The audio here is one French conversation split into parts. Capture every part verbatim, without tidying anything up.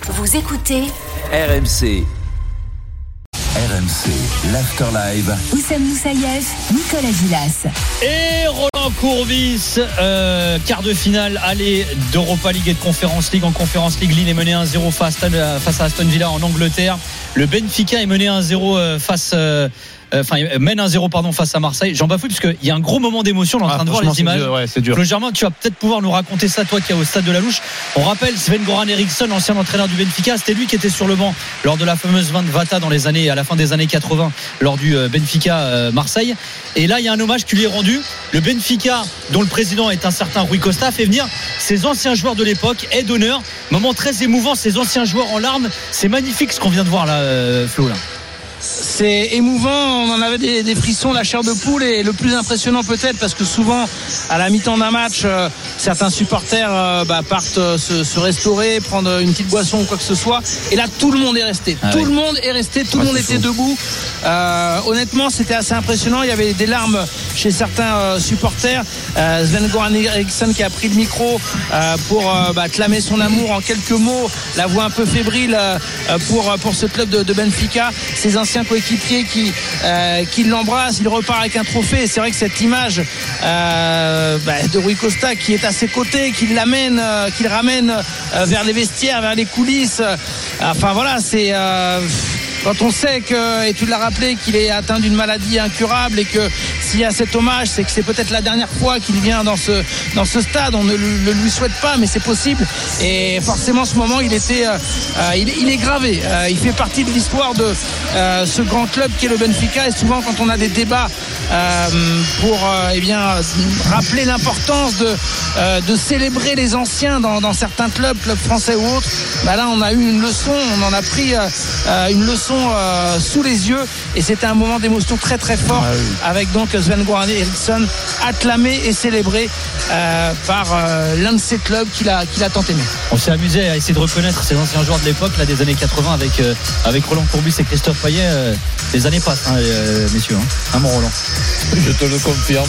Vous écoutez R M C. R M C, l'Afterlive. Oussem Moussaïef, Nicolas Gilas. Et Roland Courbis, euh, quart de finale aller d'Europa League et de Conference League. En Conference League, Lille est mené un zéro face, face à Aston Villa en Angleterre. Le Benfica est mené un zéro face... Euh, Enfin, il mène un zéro pardon, face à Marseille. J'en bafouille parce qu'il y a un gros moment d'émotion. On est en train ah, de voir les images. Dur, ouais, c'est dur. Claude Germain, tu vas peut-être pouvoir nous raconter ça, toi qui es au stade de la Louche. On rappelle Sven-Goran Eriksson, ancien entraîneur du Benfica. C'était lui qui était sur le banc lors de la fameuse vingt de Vata dans les années, à la fin des années quatre-vingts, lors du Benfica Marseille. Et là, il y a un hommage qui lui est rendu. Le Benfica, dont le président est un certain Rui Costa, fait venir ses anciens joueurs de l'époque, aide d'honneur. Moment très émouvant, ses anciens joueurs en larmes. C'est magnifique ce qu'on vient de voir là, euh, Flo. Là. C'est émouvant, on en avait des, des frissons, la chair de poule, et le plus impressionnant peut-être parce que souvent à la mi-temps d'un match euh, certains supporters euh, bah, partent euh, se, se restaurer, prendre une petite boisson ou quoi que ce soit, et là tout le monde est resté ah tout oui. le monde est resté, tout ouais, le monde était fou. debout euh, honnêtement c'était assez impressionnant, il y avait des larmes chez certains euh, supporters. euh, Sven-Goran Eriksson qui a pris le micro euh, pour euh, bah, clamer son amour en quelques mots, la voix un peu fébrile euh, pour, pour ce club de, de Benfica, ses anciens coéquipiers qui, euh, qui l'embrassent, il repart avec un trophée. Et c'est vrai que cette image euh, bah, de Rui Costa qui est à ses côtés, qui l'amène, euh, qui le ramène euh, vers les vestiaires, vers les coulisses, euh, enfin voilà, c'est euh, quand on sait que, et tu l'as rappelé, qu'il est atteint d'une maladie incurable et que s'il y a cet hommage, c'est que c'est peut-être la dernière fois qu'il vient dans ce, dans ce stade. On ne le lui souhaite pas, mais c'est possible. Et forcément, ce moment, il était, euh, il, il est gravé. Euh, il fait partie de l'histoire de euh, ce grand club qui est le Benfica. Et souvent, quand on a des débats euh, pour euh, eh bien, rappeler l'importance de, euh, de célébrer les anciens dans, dans certains clubs, clubs français ou autres, bah là, on a eu une leçon, on en a pris euh, une leçon Euh, sous les yeux, et c'était un moment d'émotion très très fort ah oui. avec donc Sven-Goran Eriksson acclamé et célébré euh, par euh, l'un de ses clubs qu'il a, qu'il a tant aimé. On s'est amusé à essayer de reconnaître ces anciens joueurs de l'époque là, des années quatre-vingts avec, euh, avec Roland Courbis et Christophe Payet. euh, les années passent hein, euh, messieurs hein. Ah, mon Roland, je te le confirme.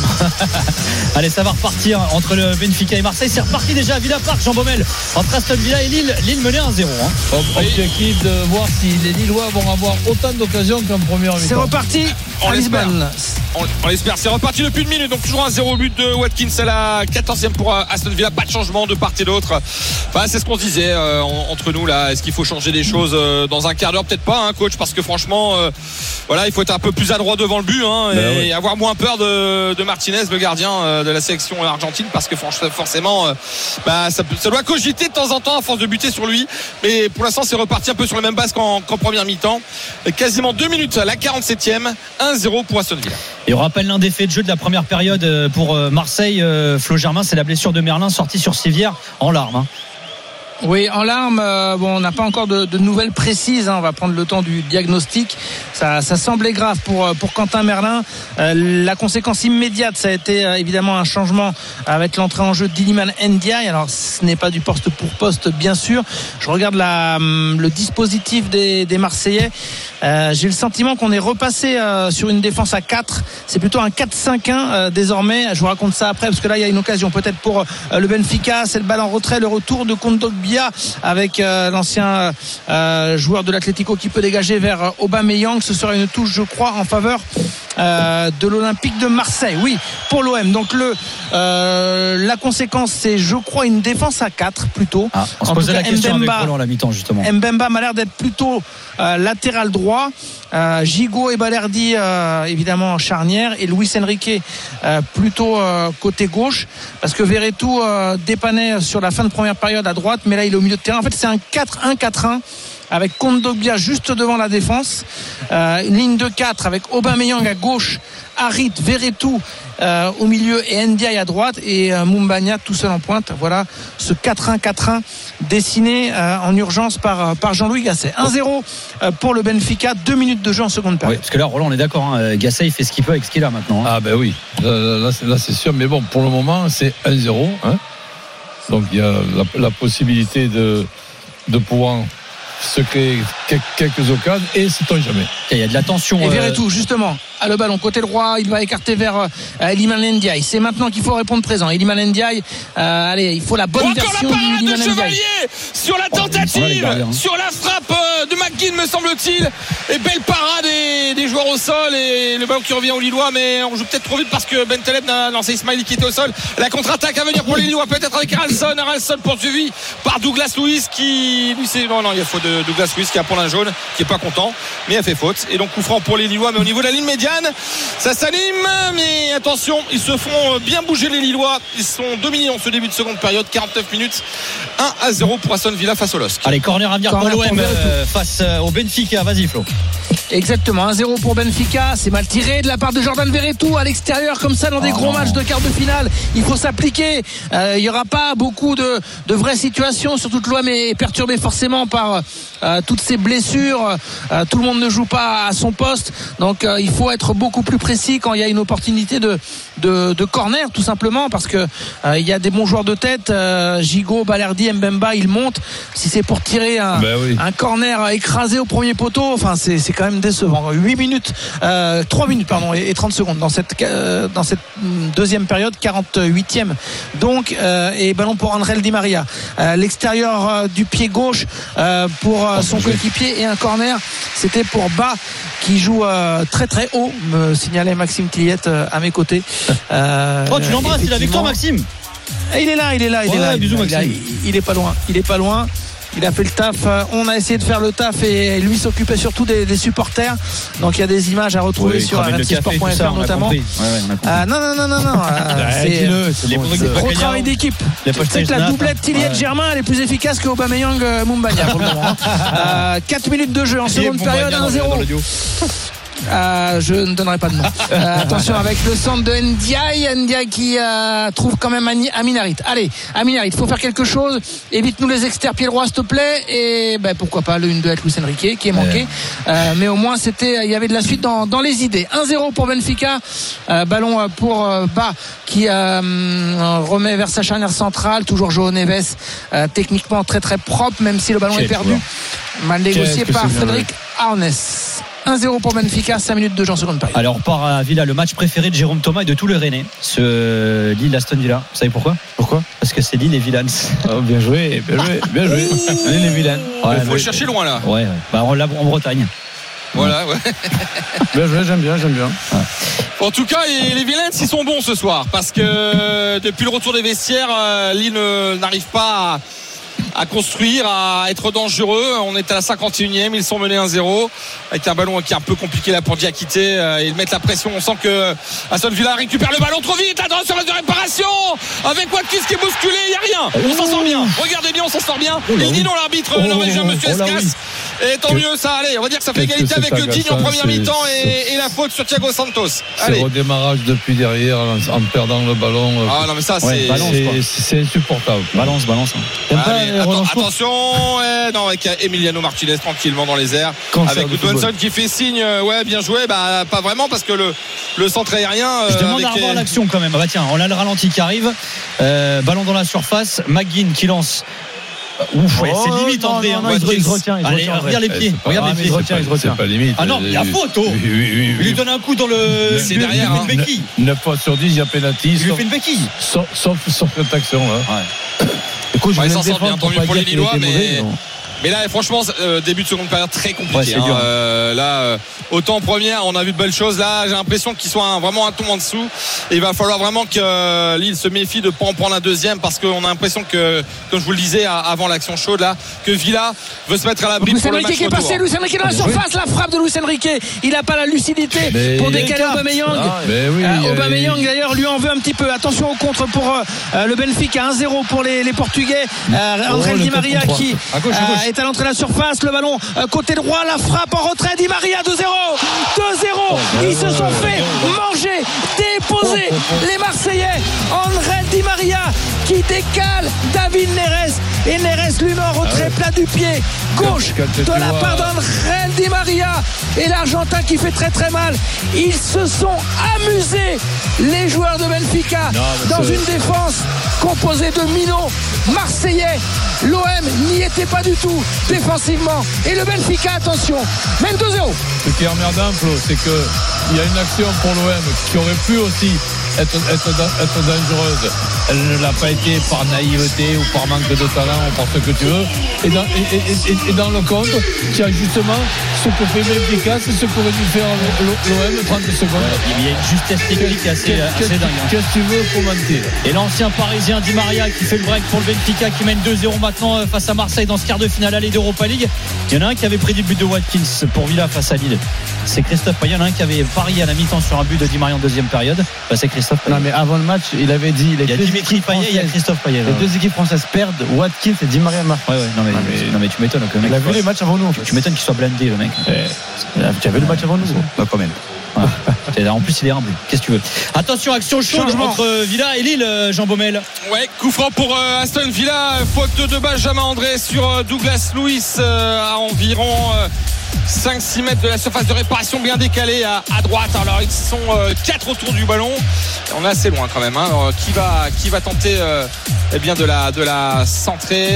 Allez, ça va repartir entre le Benfica et Marseille. C'est reparti déjà à Villa Park, Jean Baumel, entre Aston Villa et Lille. Lille menait un zéro hein. Objectif de voir si les Lillois vont avoir autant d'occasions qu'en première mi-temps. C'est reparti on à Lisbonne. On, on l'espère, c'est reparti depuis une minute, donc toujours un zéro but de Watkins à la quatorzième pour Aston Villa, pas de changement de part et d'autre. Bah, c'est ce qu'on se disait euh, entre nous là, est-ce qu'il faut changer des choses euh, dans un quart d'heure? Peut-être pas hein, coach, parce que franchement euh, voilà, il faut être un peu plus adroit devant le but hein, et, ben oui. et avoir moins peur de, de Martinez, le gardien euh, de la sélection argentine, parce que forcément euh, bah, ça, ça doit cogiter de temps en temps à force de buter sur lui, mais pour l'instant c'est reparti un peu sur les mêmes bases qu'en, qu'en première mi-temps. Quasiment deux minutes à la quarante-septième, un zéro pour Aston Villa. Et on rappelle l'un des faits de jeu de la première période pour Marseille, Flo Germain, c'est la blessure de Merlin sortie sur civière en larmes hein. Oui, en larmes. Euh, bon, on n'a pas encore de, de nouvelles précises. Hein, on va prendre le temps du diagnostic. Ça, ça semblait grave pour pour Quentin Merlin. Euh, la conséquence immédiate, ça a été euh, évidemment un changement avec l'entrée en jeu d'Iliman Ndiaye. Alors, ce n'est pas du poste pour poste, bien sûr. Je regarde la, le dispositif des, des Marseillais. Euh, j'ai le sentiment qu'on est repassé euh, sur une défense à quatre. C'est plutôt un quatre cinq un euh, désormais. Je vous raconte ça après, parce que là, il y a une occasion peut-être pour euh, le Benfica. C'est le balle en retrait, le retour de Kondogbia avec euh, l'ancien euh, joueur de l'Atlético qui peut dégager vers Aubameyang. Ce sera une touche, je crois, en faveur euh, de l'Olympique de Marseille. Oui, pour l'O M. Donc le euh, la conséquence, c'est, je crois, une défense à quatre plutôt. Ah, on se posait la question Mbemba, avec Roland à la mi-temps justement. Mbemba m'a l'air d'être plutôt euh, latéral droit. Euh, Gigot et Balerdi euh, évidemment en charnière, et Luis Enrique euh, plutôt euh, côté gauche, parce que Verretou euh, dépannait sur la fin de première période à droite, mais là il est au milieu de terrain. En fait, c'est un quatre un quatre un avec Kondogbia juste devant la défense, euh, une ligne de quatre avec Aubameyang à gauche, Harit, Verretou euh, au milieu et Ndiaye à droite, et euh, Moumbagna tout seul en pointe. Voilà ce quatre un quatre un dessiné euh, en urgence par, par Jean-Louis Gasset. un zéro euh, pour le Benfica, deux minutes de jeu en seconde période. Oui, parce que là, Roland, on est d'accord, hein, Gasset il fait ce qu'il peut avec ce qu'il a maintenant hein. Ah ben oui, là, là, c'est, là c'est sûr, mais bon, pour le moment c'est un zéro hein. Donc il y a la, la possibilité de, de pouvoir se créer quelques occasions et sait-on jamais. Il y a de la tension. Et euh... Verretou, justement, à le ballon côté droit, il va écarter vers euh, Iliman Ndiaye. C'est maintenant qu'il faut répondre présent. Iliman Ndiaye, euh, allez, il faut la bonne Encore version la du parade Iliman de Ndiaye. Chevalier sur la tentative, Oh, les gardiens. sur la frappe euh, de McGinn, me semble-t-il. Et belle parade des, des joueurs au sol et le ballon qui revient aux Lillois, mais on joue peut-être trop vite parce que Ben Taleb n'a lancé Ismaili qui était au sol. La contre-attaque à venir pour les Lillois, peut-être avec Haralson. Haralson poursuivi par Douglas Luiz qui lui c'est non non il y a faute de Douglas Luiz qui a pour la jaune, qui est pas content, mais il a fait faute et donc coup franc pour les Lillois. Mais au niveau de la ligne médiane, ça s'anime, mais attention, ils se font bien bouger les Lillois. Ils sont dominés en ce début de seconde période, quarante-neuf minutes, un à zéro pour Aston Villa face au L O S C. Allez, corner à venir pour Corner l'O M pour euh, face euh, au Benfica. Vas-y Flo. Exactement, un zéro pour Benfica. C'est mal tiré de la part de Jordan Verretou à l'extérieur, comme ça, dans des Oh gros non. matchs de quart de finale. Il faut s'appliquer. Euh, il n'y aura pas beaucoup de, de vraies situations, surtout que l'O M est perturbé forcément par euh, toutes ces blessures. Euh, tout le monde ne joue pas à son poste. Donc, euh, il faut être beaucoup plus précis quand il y a une opportunité de, de, de corner, tout simplement, parce que euh, il y a des bons joueurs de tête. Euh, Gigot, Balerdi, Mbemba, ils montent. Si c'est pour tirer un, Ben oui. un corner écrasé au premier poteau, enfin, c'est, c'est quand même décevant. huit minutes, euh, trois minutes pardon et, et trente secondes dans cette euh, dans cette deuxième période, quarante-huitième. Donc euh, et ballon pour André Di Maria. Euh, l'extérieur euh, du pied gauche euh, pour euh, son coéquipier et un corner. C'était pour Bas qui joue euh, très très haut, me signalait Maxime Tilliette euh, à mes côtés. Euh, Oh, tu l'embrasses, il est avec toi, effectivement. Maxime. Et il est là, il est là, il Ouais, est là. bisous, il, est là, Maxime. il, il est pas loin, il est pas loin. Il a fait le taf. On a essayé de faire le taf et lui s'occupait surtout des, des supporters. Donc il y a des images à retrouver Oui, sur cramer r le m c sport café, point tout f ça, r on a notamment. compris. Ouais, ouais, on a compris. Ah, non, non, non, non, non. euh, c'est dis-le, c'est les bon, produits ça. de trop Pagayao. travail d'équipe. Les Tu sais que la Pochettino, doublette Tilliette ouais. Germain elle est plus efficace que Aubameyang euh, Moumbagna pour le moment. hein. Euh, quatre minutes de jeu en seconde période, un zéro. Euh, je ne donnerai pas de nom. Euh, attention avec le centre de Ndiaye, Ndiaye qui euh, trouve quand même Ani- Aminarit. Allez, Aminarit, il faut faire quelque chose. Évite-nous les extérieurs pieds droits, s'il te plaît. Et ben pourquoi pas le une deux avec Luis Enrique qui est manqué. Ouais. Euh, mais au moins c'était, il y avait de la suite dans, dans les idées. un zéro pour Benfica. Euh, ballon euh, pour euh, Bas qui euh, remet vers sa charnière centrale. Toujours João Neves, euh, techniquement très très propre, même si le ballon Quel est perdu. joueur. Mal négocié Qu'est-ce que par c'est bien, Frédéric Arnes. un zéro pour Benfica, cinq minutes de jeu en seconde période. Alors on part à Villa, le match préféré de Jérôme Thomas et de tout le Rennais, ce Lille-Aston Villa. Vous savez pourquoi Pourquoi? Parce que c'est Lille et Villans. Oh, bien joué, bien joué, bien joué. Allez les vilains. Ouais, Il faut ouais. chercher loin là. Ouais, ouais. Bah, on l'a en Bretagne. Voilà, ouais. Bien joué, j'aime bien, j'aime bien. En tout cas, les, les Villains, ils sont bons ce soir parce que euh, depuis le retour des vestiaires, euh, Lille ne- n'arrive pas à, à construire, à être dangereux. On est à la cinquante et unième, ils sont menés un zéro avec un ballon qui est un peu compliqué là pour Diakité. Euh, ils mettent la pression. On sent que Aston Villa récupère le ballon trop vite. Attention, de réparation avec Watkins qui est bousculé. Il n'y a rien. On s'en sort bien. Regardez bien, on s'en sort bien. Il dit non, l'arbitre Oh, norvégien, monsieur oh là Escas. oui. Et tant Que- mieux ça. Allez, on va dire que ça fait Qu'est-ce égalité que avec c'est le Digne en agaçant, première c'est- mi-temps et, et la faute sur Thiago Santos. C'est Allez. redémarrage depuis derrière en, en perdant le ballon. Ah non mais ça Ouais, c'est balance, quoi. C'est c'est insupportable. Balance, balance. hein. T'aimes pas Allez, les atten- relances courtes attention ouais, non avec Emiliano Martinez tranquillement dans les airs Cancer avec de football. Johnson qui fait signe euh, ouais bien joué bah pas vraiment parce que le, le centre aérien euh, Je demande avec à revoir les- l'action quand même. Bah tiens, on a le ralenti qui arrive. Euh, ballon dans la surface. McGinn qui lance. Ouf, ouais, Oh, c'est limite non, André. non, hein. non, il se- il se retient, il se Allez, retient, regarde les André. pieds. Eh, c'est pas- Regarde ah, les mais pieds. il se retient, il se retient. C'est pas limite. Ah non, il y a faute. oh. Oui, oui, oui, Il lui oui. donne un coup dans le. C'est il lui- derrière, Il lui hein. fait une béquille. neuf fois sur dix, il y a pénalty. Il lui Sauf, fait une béquille. sauf, sauf, sauf cette action là. Écoute, je Ouais, vais il le s'en sort bien, défendre tant pour mieux pas pour dire les qu'il était Lillois, mauvais, mais- non. mais là franchement euh, début de seconde période très compliqué Ouais, c'est hein. dur. Euh, là euh, autant en première on a vu de belles choses là j'ai l'impression qu'ils sont un- vraiment un ton en dessous et il va falloir vraiment que euh, Lille se méfie de ne pas en prendre un deuxième parce qu'on a l'impression que comme je vous le disais à- avant l'action chaude là que Villa veut se mettre à l'abri Luis pour le Enrique match qui est retour. passé, Luis Enrique dans la surface, la frappe de Luis Enrique. Il n'a pas la lucidité Mais pour il décaler écarte. Aubameyang. Ah, mais oui, Euh, euh, Aubameyang il- d'ailleurs lui en veut un petit peu. Attention au contre pour euh, le Benfica, un zéro pour les, les Portugais. Euh, André Oh, le Di Maria quatre contre qui À gauche, à euh, gauche. est à l'entrée de la surface, le ballon euh, côté droit, la frappe en retrait, Di Maria deux zéro, deux zéro. Ils se sont fait manger, déposer les Marseillais. André Di Maria qui décale David Neres et Neres lui met en retrait plat du pied gauche Quand- quand de tu la vois- part d'André Di Maria et l'Argentin qui fait très très mal. Ils se sont amusés les joueurs de Benfica Non, mais dans c'est- une défense composée de minots marseillais L'O M n'y était pas du tout défensivement. Et le Benfica, attention, mène deux zéro. Ce qui est emmerdant, Flo, c'est qu'il y a une action pour l'O M qui aurait pu aussi être, être, être dangereuse. Elle ne l'a pas été par naïveté ou par manque de talent ou par ce que tu veux. Et dans, et, et, et, et dans le compte, tu as justement ce que fait Benfica, c'est ce qu'aurait dû faire l'O M trente secondes. Il y a une justesse technique assez, assez dingue. Qu'est-ce que tu veux commenter? Et l'ancien parisien Di Maria qui fait le break pour le Benfica, qui mène deux zéro maintenant face à Marseille dans ce quart de finale aller d'Europa League. Il y en a un qui avait prédit le but de Watkins pour Villa face à Lille. C'est Christophe Payet. Il y en a un qui avait parié à la mi-temps sur un but de Di Maria en deuxième période. Bah, c'est Christophe Payet. Non, mais avant le match, il avait dit les il y a deux Dimitri équipes Payet, il y a Christophe Payet. Les deux équipes françaises perdent, Watkins et Di Maria marquent. Ouais, ouais, non, mais, non, mais, non, mais tu m'étonnes que le mec. Il a vu les matchs avant nous. En fait. Tu m'étonnes qu'il soit blindé, le mec. Eh, tu as vu le match avant nous? Bah, quand même. Ouais. En plus, il est humble. Qu'est-ce que tu veux? Attention, action chaude Changement. entre Villa et Lille, Jean Baumel. Ouais, coup franc pour euh, Aston Villa. Faute de Benjamin André sur euh, Douglas Luiz euh, à environ euh, cinq six mètres de la surface de réparation, bien décalée à, à droite. Alors, ils sont euh, quatre autour du ballon. On est assez loin quand même. Hein. Alors, qui va, qui va tenter euh, eh bien de la, de la centrer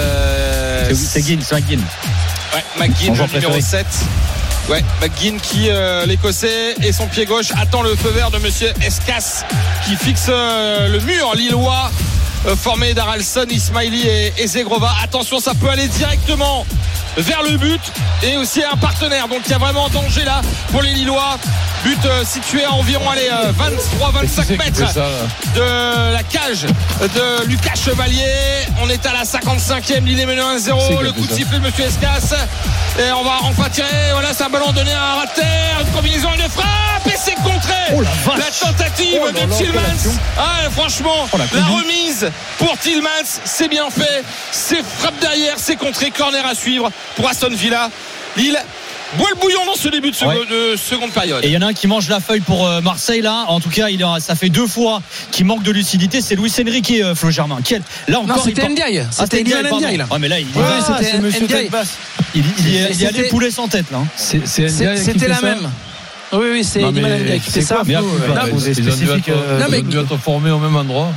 euh, C'est Guin, c'est McGinn. Ouais, McGinn, le numéro sept. Ouais, McGinn qui, euh, l'écossais, et son pied gauche attend le feu vert de monsieur Escas qui fixe euh, le mur lillois euh, formé d'Aralson, Ismaili et, et Zegrova. Attention, ça peut aller directement vers le but et aussi un partenaire. Donc il y a vraiment danger là pour les Lillois. But euh, situé à environ allez, euh, vingt-trois vingt-cinq mètres ça, de la cage de Lucas Chevalier. On est à la cinquante-cinquième, Lille est mené un zéro. Le coup de sifflet de monsieur Escas. Et on va enfin tirer. Voilà, c'est un ballon donné à un rat de terre. Une combinaison, une frappe. Et c'est contré. Oh la, la tentative oh là de là, Tillmans. Ah, franchement, oh la, la remise pour Tillmans, c'est bien fait. C'est frappe derrière, c'est contré. Corner à suivre pour Aston Villa. Lille boit le bouillon dans ce début de, seconde, ouais. de seconde période. Et il y en a un qui mange la feuille pour euh, Marseille là. En tout cas, il a, ça fait deux fois qu'il manque de lucidité. C'est Luis Enrique, euh, Flo Germain. Quel, là encore, non, c'était Ndiaye. Ah, c'était Ndiaye. Ndiaye là. Ouais, mais là, il, ouais, ah, c'était monsieur Tête basse. Il, il, il, il y a les poulets sans tête là. C'est, c'est c'était la même. Oui, oui, c'est Ndiaye qui fait ça. Mais c'est spécifique. Non, mais tu vas te former au même endroit.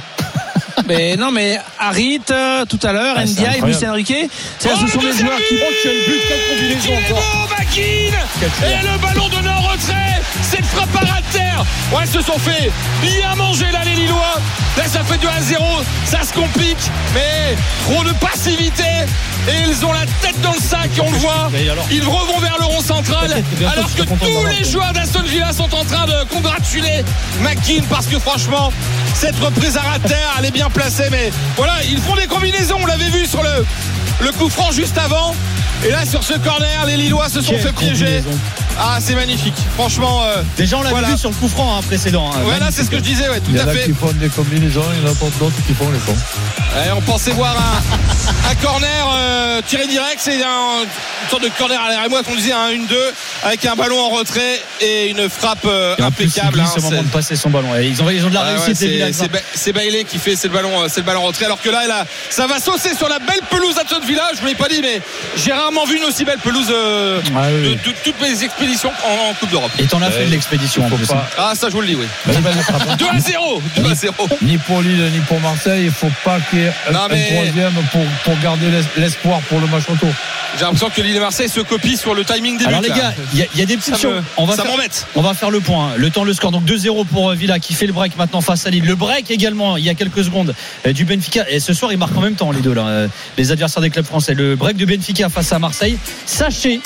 Mais non, mais Harit euh, tout à l'heure, ah, Ndiaye, Luis Enrique, c'est oh, ce sont des joueurs qui. Oh, quel but, quelle combinaison encore. McGinn et le ballon donné en retrait. Cette frappe à ras de terre. Ouais, ils se sont fait bien manger là les Lillois. Là, ça fait du un zéro. Ça se complique, mais trop de passivité. Et ils ont la tête dans le sac et on le voit. Ils revont vers le rond central alors que tous les joueurs d'Aston Villa sont en train de congratuler McGinn parce que franchement, cette reprise à ras de terre, elle est bien placée. Mais voilà, ils font des combinaisons. On l'avait vu sur le, le coup franc juste avant. Et là, sur ce corner, les Lillois se sont Quelle fait piéger. Ah, c'est magnifique. Franchement. Euh, Déjà, on l'avait voilà. vu sur le coup franc hein, précédent. Hein. Voilà, c'est ce que je disais. Ouais, tout il y en à a fait. qui font des combinaisons, il y en a d'autres qui font les fonds. Ouais, on pensait voir un, un corner euh, tiré direct. C'est un, une sorte de corner à l'arrière moi qu'on disait un un deux avec un ballon en retrait et une frappe euh, et impeccable. C'est le moment de passer son ballon. Ils ont, ils ont de la ah, réussite. Ouais, c'est, c'est, c'est Bailey qui fait c'est le ballon, c'est le ballon en retrait. Alors que là, là, ça va saucer sur la belle pelouse d'Aston Villa. Je vous l'ai pas dit, mais j'ai rarement vu une aussi belle pelouse euh, ah, oui. de, de, de toutes mes expéditions en, en Coupe d'Europe. Et t'en as fait de l'expédition en plus. Pas... Ah, ça je vous le dis, oui. deux à zéro deux à zéro Ni pour Lille, ni pour Marseille, il faut pas qu'il y ait un, non, mais... un troisième pour, pour garder l'espoir pour le match retour. J'ai l'impression que Lille et Marseille se copient sur le timing des buts. Alors les gars, il y, y a des petites choses. On va ça faire, m'embête. On va faire le point. Le temps, le score. Donc deux zéro pour Villa qui fait le break maintenant face à Lille. Le break également, il y a quelques secondes, du Benfica. Et ce soir, ils marquent en même temps les deux là, les adversaires des clubs français. Le break de Benfica face à Marseille. Sachez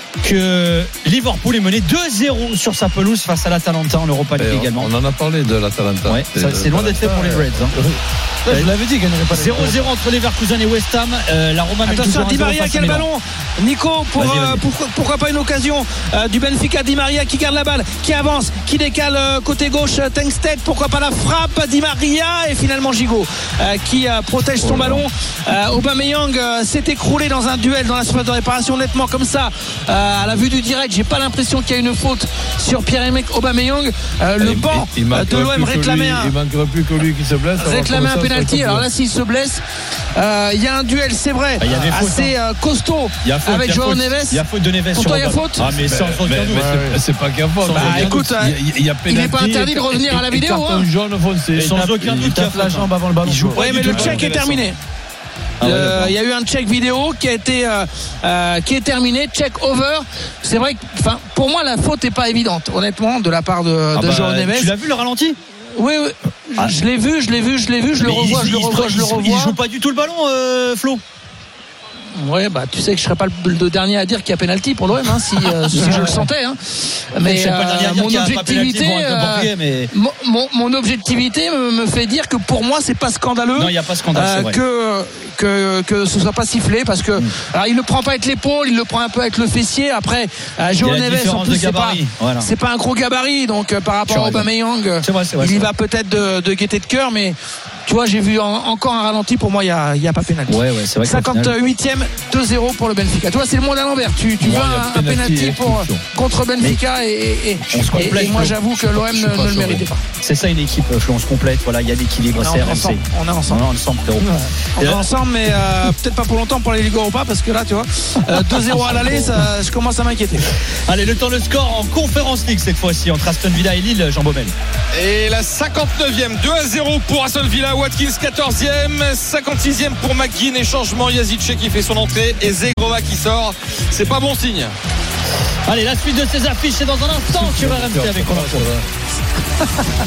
que Liverpool est mené deux zéro sur sa pelouse face à l'Atalanta en Europa League également. On en a parlé de l'Atalanta. Ouais, ça, c'est loin d'être fait pour les Reds. Hein. Ouais, je l'avais dit, qu'il gagnerait pas zéro zéro entre Leverkusen et West Ham. Euh, la Roma attention, Di Maria, quel ballon. Nico, pour, vas-y, vas-y. Euh, pourquoi, pourquoi pas une occasion euh, du Benfica. Di Maria qui garde la balle, qui avance, qui décale euh, côté gauche. Tengsted, pourquoi pas la frappe. Di Maria et finalement Gigot euh, qui euh, protège son oh ballon. Euh, Aubameyang euh, s'est écroulé dans un duel dans la surface de réparation, honnêtement comme ça. Euh, à la vue du direct, j'ai pas l'impression qu'il y a une faute sur Pierre-Emerick Aubameyang. Euh, le banc de l'O M réclamait un. Il manquerait plus que lui qui se blesse. Réclamait un pénalty. Alors là, s'il se blesse, il euh, y a un duel, c'est vrai, ah, assez hein. euh, costaud faute, avec João Neves. Il y a faute de Neves. Pour toi, il y a faute. Ah, mais sans aucun doute. C'est pas qu'il y a faute. Bah, écoute, il n'est pas interdit de revenir à la vidéo. Carton jaune foncé. Sans aucun doute, il a la jambe avant le ballon. Oui, mais le check est terminé. Ah ouais, euh, il y a eu un check vidéo qui a été euh, euh, qui est terminé, check over. C'est vrai que, enfin, pour moi, la faute n'est pas évidente, honnêtement, de la part de, Ah de bah, João Neves. tu l'as vu le ralenti? Oui, oui. Ah. Je l'ai vu, je l'ai vu, je l'ai vu, je Mais le revois, il, je le il- revois, il- je le il- revois. il joue pas du tout le ballon, euh, Flo. Ouais, bah tu sais que je serais pas le, le dernier à dire qu'il y a penalty pour l'O M, hein, si, euh, si je le sentais. Hein. Mais Je sais pas le dernier à euh, dire mon qu'il y a pas objectivité, pénalty pour un club euh, portugais, mais- mon, mon, mon objectivité me, me fait dire que pour moi c'est pas scandaleux. Non, il y a pas scandale, c'est vrai. que que que ce soit pas sifflé parce que Mm. alors, il le prend pas avec l'épaule, il le prend un peu avec le fessier. Après, euh, Il y João a la Neves en différence plus de c'est pas gabarit, voilà. c'est pas un gros gabarit, donc euh, par rapport Tu as à raison. Aubameyang, C'est vrai, c'est vrai, il c'est y vrai. va peut-être de, de gaieté de cœur, mais tu vois, j'ai vu en- encore un ralenti. Pour moi, il y a il y a pas pénalty. Ouais, ouais, c'est vrai. qu'au final- cinquante-huitième, deux zéro pour le Benfica. Tu vois, c'est le monde à l'envers. Tu, tu Moi, vois il y a un, un penalty penalty et pour, expulsion. contre Benfica et, et, et, On se complète, et- et moi Flo. j'avoue que l'O M Je suis ne, pas ne le sûr, méritait ouais. pas. C'est ça une équipe, Flo, on se complète. Voilà, il y a l'équilibre, On c'est est R M C. ensemble, on est ensemble. On est ensemble, frérot. On Et est là- ensemble, mais euh, peut-être pas pour longtemps pour les Ligue Europa parce que là, tu vois, euh, deux zéro à l'aller, ça, je commence à m'inquiéter. Allez, le temps, le score en Conférence League cette fois-ci entre Aston Villa et Lille, Jean Baumel. Et la cinquante-neuvième, deux à zéro pour Aston Villa. Watkins quatorzième, cinquante-sixième pour McGinn et changement, Yazice qui fait son entrée et Zegrova qui sort. C'est pas bon signe. Allez, la suite de ces affiches, c'est dans un instant sur R M C avec Roland Courbe.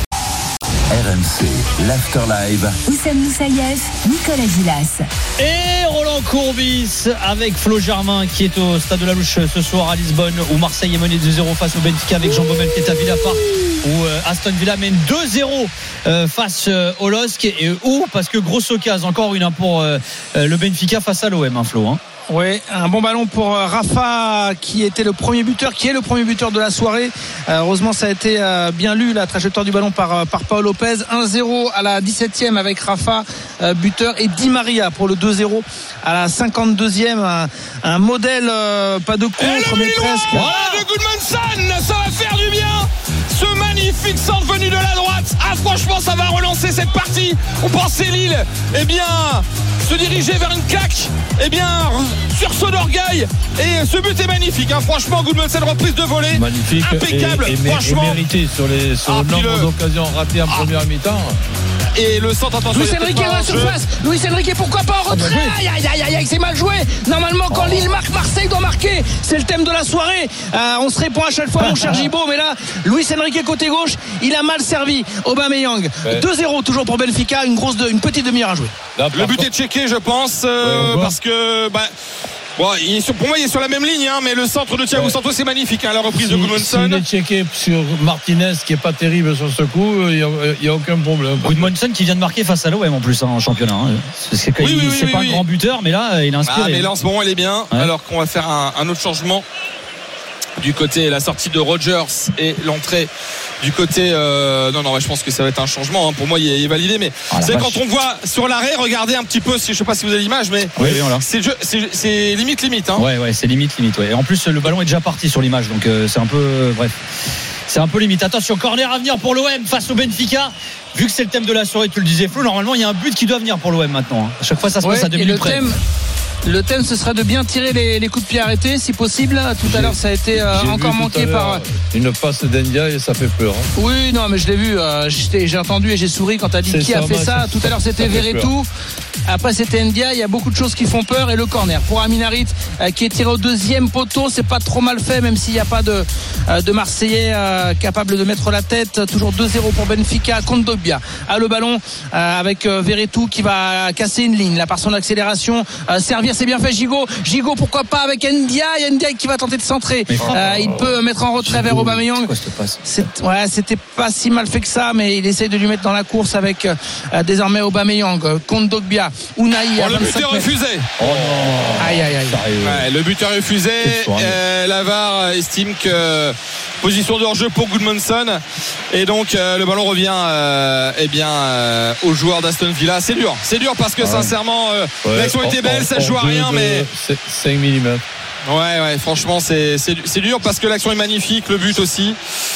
R M C, l'After Live. Oussem Moussaïef, Nicolas Gilas. Et Roland Courbis avec Flo Germain qui est au Stade de la Louche ce soir à Lisbonne, où Marseille est mené deux zéro face au Benfica avec Jean Baumel qui est à Villa Park, où euh, Aston Villa mène deux zéro euh, face euh, au L O S C, et où parce que grosse occasion, encore une hein, pour euh, euh, le Benfica face à l'O M, hein, Flo. Hein. Oui, un bon ballon pour euh, Rafa qui était le premier buteur, qui est le premier buteur de la soirée. Euh, heureusement, ça a été euh, bien lu, la trajectoire du ballon par, euh, par Paul Lopez. un zéro à la dix-septième avec Rafa, euh, buteur, et Di Maria pour le deux zéro à la cinquante-deuxième. Un, un modèle, euh, pas de contre, mais presque. Voilà de Goodmanson, ça va faire du bien. Ce magnifique centre venu de la droite. Ah, franchement, ça va relancer cette partie. On pensait Lille, eh bien, se diriger vers une claque. Eh bien, sursaut d'orgueil. Et ce but est magnifique. Hein. Franchement, Goodmanson, reprise de volée. Magnifique. Impeccable. Et, et, et, franchement. et mérité sur, les, sur Ah, le puis nombre le- d'occasions ratées en Ah. première mi-temps. Et le centre, attention. Luis il y a Enrique peut-être dans pas la un jeu. surface. Luis Enrique, pourquoi pas en retrait? Aïe aïe aïe aïe aïe, c'est mal joué. Normalement, quand Lille marque, Marseille doit marquer. C'est le thème de la soirée. Euh, on se répond à chaque fois, mon cher Gibaud, mais là, Luis Enrique côté gauche, il a mal servi. Aubameyang, Ouais. deux zéro toujours pour Benfica, une grosse, de- une petite demi-heure à jouer. Là, Le par but contre- est checké, je pense, euh, Ouais, on voit. parce que bah, bon, il est sur- pour moi, il est sur la même ligne, hein, mais le centre de Thiago Ouais. Santos est magnifique. Hein, la reprise Si, de si Goodmanson. il est checké sur Martinez qui est pas terrible sur ce coup, il n'y a, a aucun problème. Goodmanson qui vient de marquer face à l'O M en plus hein, en championnat. Hein. C'est, c'est, Oui, oui, oui, c'est oui, pas oui. un grand buteur, mais là, il a inspiré. Ah, mais là en ce moment elle est bien. Ouais. Alors qu'on va faire un, un autre changement du côté la sortie de Rogers et l'entrée du côté euh, non non ouais, je pense que ça va être un changement hein. Pour moi il est, il est validé, mais Ah, la c'est vache. quand on voit sur l'arrêt, regardez un petit peu, si je sais pas si vous avez l'image, mais Oui, oui, voilà. c'est, jeu- c'est, c'est limite limite hein. Ouais, ouais, c'est limite, limite. Ouais. Et en plus, le ballon est déjà parti sur l'image, donc euh, c'est un peu, euh, bref, c'est un peu limite. Attention, corner à venir pour l'O M face au Benfica. Vu que c'est le thème de la soirée, tu le disais, Flo. Normalement, il y a un but qui doit venir pour l'O M maintenant. Hein. À chaque fois, ça se passe Ouais, à deux et minutes le près. thème, le thème, ce serait de bien tirer les, les coups de pied arrêtés, si possible. Tout à l'heure, ça a été euh, J'ai encore vu tout manqué à par. l'heure une passe d'India et ça fait peur. hein. Oui, non, mais je l'ai vu. euh, j'étais- j'ai entendu et j'ai souri quand tu as dit C'est qui ça, a fait moi, ça. ça- Tout à l'heure, c'était ça fait Verretou. Après, c'était Ndia. Il y a beaucoup de choses qui font peur. Et le corner pour Aminarit euh, qui est tiré au deuxième poteau. C'est pas trop mal fait, même s'il n'y a pas de, euh, de Marseillais euh, capable de mettre la tête. Toujours deux zéro pour Benfica. Kondogbia a le ballon euh, avec euh, Verretou qui va casser une ligne. Là, par son accélération, euh, servir, c'est bien fait. Gigot, Gigot, pourquoi pas avec Ndia. Il y a Ndia qui va tenter de centrer. Mais- Euh, il peut mettre en retrait vers Aubameyang. C'est quoi cette passe? C'est, ouais, c'était pas si mal fait que ça, mais il essaye de lui mettre dans la course avec euh, désormais Aubameyang, Kondogbia, Unai à Oh, le but est vingt-cinq mètres. refusé. Oh non. Aïe aïe aïe. Sérieux. Ouais, le but est refusé. Quelle soirée. Euh, la V A R estime que position de hors-jeu pour Goodmanson, et donc euh, le ballon revient euh, eh bien euh, aux joueurs d'Aston Villa. C'est dur, c'est dur parce que Ouais. sincèrement euh, Ouais, l'action était en- belle, en- ça joue à en rien, deux mais de cinq millimètres. ouais ouais franchement c'est, c'est, c'est dur parce que l'action est magnifique, le but aussi.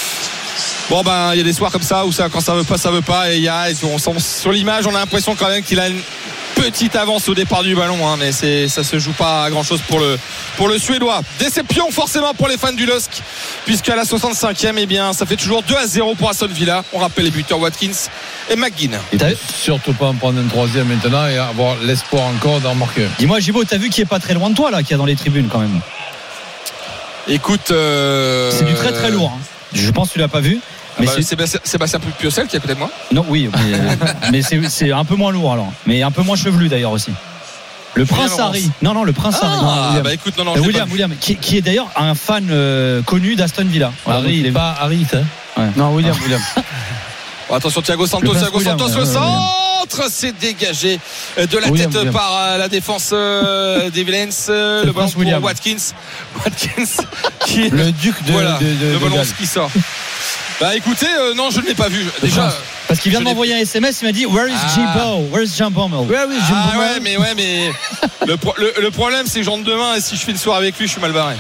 Bon ben il y a des soirs comme ça où ça, quand ça veut pas ça veut pas, et il y a on sent, sur l'image on a l'impression quand même qu'il a une petite avance au départ du ballon hein, mais c'est, ça se joue pas à grand chose pour le, pour le Suédois. Déception forcément pour les fans du L O S C, puisqu'à la soixante-cinquième, eh bien, ça fait toujours deux à zéro pour Aston Villa. On rappelle les buteurs Watkins et McGinn. Et surtout pas en prendre un troisième maintenant et avoir l'espoir encore d'en marquer. Dis-moi, Gibo, t'as vu qui est pas très loin de toi là, qui est dans les tribunes quand même. Écoute, euh... c'est du très très lourd. Hein. Je pense que tu l'as pas vu. Mais bah, c'est Sébastien, Sébastien Piocel qui est peut-être moi. Non, oui, mais, mais c'est, c'est un peu moins lourd alors, mais un peu moins chevelu d'ailleurs aussi. Le Julien prince Laurence. Harry. Non, non, le prince ah, Harry. Non, William. Bah écoute, non, non, euh, William, William, qui, qui est d'ailleurs un fan euh, connu d'Aston Villa. Voilà, Harry, il est pas Harry, hein. Ouais. Non, William, William. Bon, attention, Thiago Santos, Thiago William, Santos, euh, le centre, c'est dégagé de la William, tête William. par euh, la défense euh, des Villains. Euh, le ballon pour William. Watkins. Watkins qui est Le duc de, voilà, de, de, le de ballon Galles. qui sort. Bah écoutez, euh, non, je ne l'ai pas vu. Déjà. Parce qu'il vient de je l'ai- m'envoyer un S M S, il m'a dit Where is Ah. Jibo? Where is Jean Baumel? Ouais, oui, j'ai Ah une ouais, mais ouais, mais le, pro- le, le problème, c'est que j'entre demain et si je fais une soirée avec lui, je suis mal barré.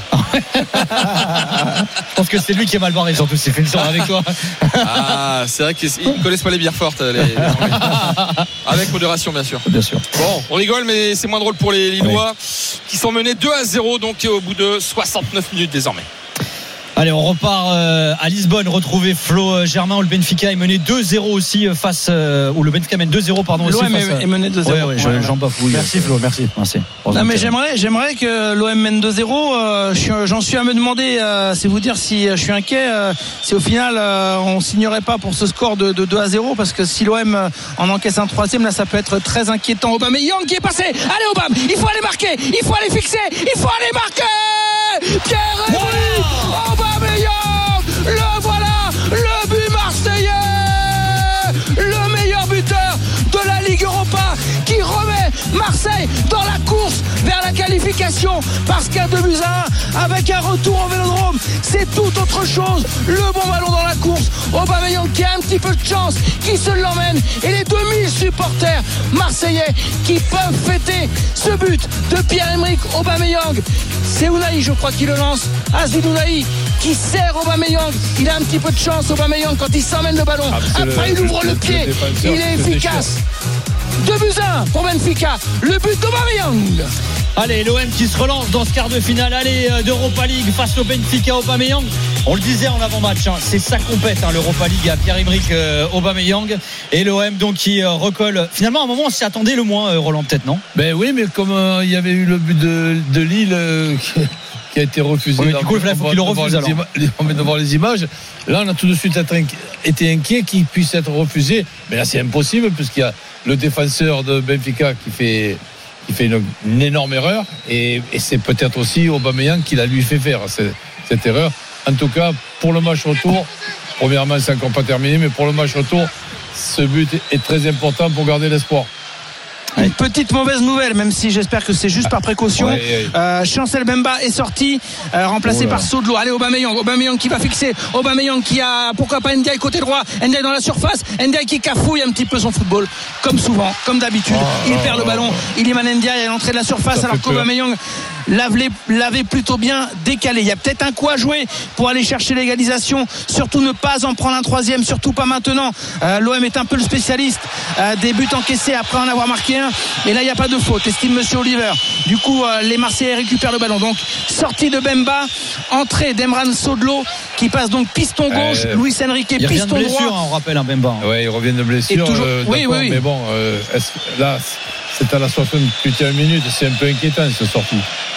Je pense que c'est lui qui est mal barré, surtout s'il fait une soirée avec toi. Ah, c'est vrai qu'ils ils connaissent pas les bières fortes, les, les Anglais. Avec modération, bien sûr. Bien sûr. Bon, on rigole, mais c'est moins drôle pour les Lillois qui sont menés deux à zéro, donc au bout de soixante-neuf minutes désormais. Allez, on repart euh, à Lisbonne, retrouver Flo euh, Germain où le Benfica est mené deux zéro aussi euh, face euh, où le Benfica mène deux zéro pardon aussi L'O M face à... est mené deux zéro. Ouais, ouais, je- Ouais. j'en bafouille. Merci, Flo, merci. Merci. Non mais j'aimerais, j'aimerais que l'O M mène deux zéro. Euh, je suis- j'en suis à me demander, euh, c'est vous dire si euh, je suis inquiet, euh, si au final euh, on signerait pas pour ce score de, de deux à zéro, parce que si l'O M euh, en encaisse un troisième, là ça peut être très inquiétant. Aubameyang qui est passé, allez Aubame, il faut aller marquer, il faut aller fixer, il faut aller marquer. Pierre-Emerick Aubameyang, le voilà, le but marseillais, le meilleur buteur de la Ligue Europa, qui remet Marseille dans la course vers la qualification, parce qu'à deux buts à un, avec un retour au Vélodrome, c'est tout autre chose. Le bon ballon dans la course, Aubameyang qui a un petit peu de chance, qui se l'emmène, et les deux mille supporters marseillais qui peuvent fêter ce but de Pierre-Emerick Aubameyang. C'est Unai, je crois, qui le lance. Aziz Unai qui sert Aubameyang. Il a un petit peu de chance, Aubameyang, quand il s'emmène le ballon. Ah, c'est Après, le- il ouvre le, le pied. défenseur Il est qui se efficace. deux buts à un pour Benfica. Le but d'Aubameyang. Allez, l'O M qui se relance dans ce quart de finale aller euh, d'Europa League face au Benfica Aubameyang. On le disait en avant-match, hein, c'est sa compète hein, l'Europa League à Pierre-Emerick euh, Aubameyang et l'O M donc qui euh, recolle. Finalement à un moment on s'y attendait le moins euh, Roland peut-être non? Ben oui, mais comme euh, il y avait eu le but de, de Lille euh, qui, qui a été refusé. Oui, mais du coup, il faut qu'il le refuse, alors. On va devoir les images. Là, on a tout de suite être inqui- été inquiet qu'il puisse être refusé. Mais là, c'est impossible puisqu'il y a le défenseur de Benfica qui fait, qui fait une, une énorme erreur. Et, et c'est peut-être aussi Aubameyang qui l'a lui fait faire cette, cette erreur. En tout cas, pour le match retour, premièrement, c'est encore pas terminé, mais pour le match retour, ce but est très important pour garder l'espoir. Une petite mauvaise nouvelle, même si j'espère que c'est juste par précaution. Ouais, ouais. Euh, Chancel Bemba est sorti, euh, remplacé Oh là. par Sodlo. Allez, Aubameyang, Aubameyang qui va fixer, Aubameyang qui a, pourquoi pas Ndiaye côté droit, Ndiaye dans la surface, Ndiaye qui cafouille un petit peu son football, comme souvent, comme d'habitude. Oh, il oh, perd le oh, ballon, il émane Ndiaye à l'entrée de la surface, Ça alors fait peur. qu'Aubameyang l'avait, l'avait plutôt bien décalé. Il y a peut-être un coup à jouer pour aller chercher l'égalisation, surtout ne pas en prendre un troisième, surtout pas maintenant. Euh, L'O M est un peu le spécialiste euh, des buts encaissés après en avoir marqué un, et là il n'y a pas de faute, estime Monsieur Oliver. Du coup euh, les Marseillais récupèrent le ballon, donc sortie de Bemba, entrée d'Emran Sodlo qui passe donc piston gauche, Euh, Luis Enrique Il revient de piston blessure droit. hein, on rappelle un Bemba hein. Ouais, il revient de blessure. Et toujours- euh, oui, d'accord, oui, oui. Mais bon, euh, est-ce que là, c'est à la soixante-huitième minute. C'est un peu inquiétant, cette sortie.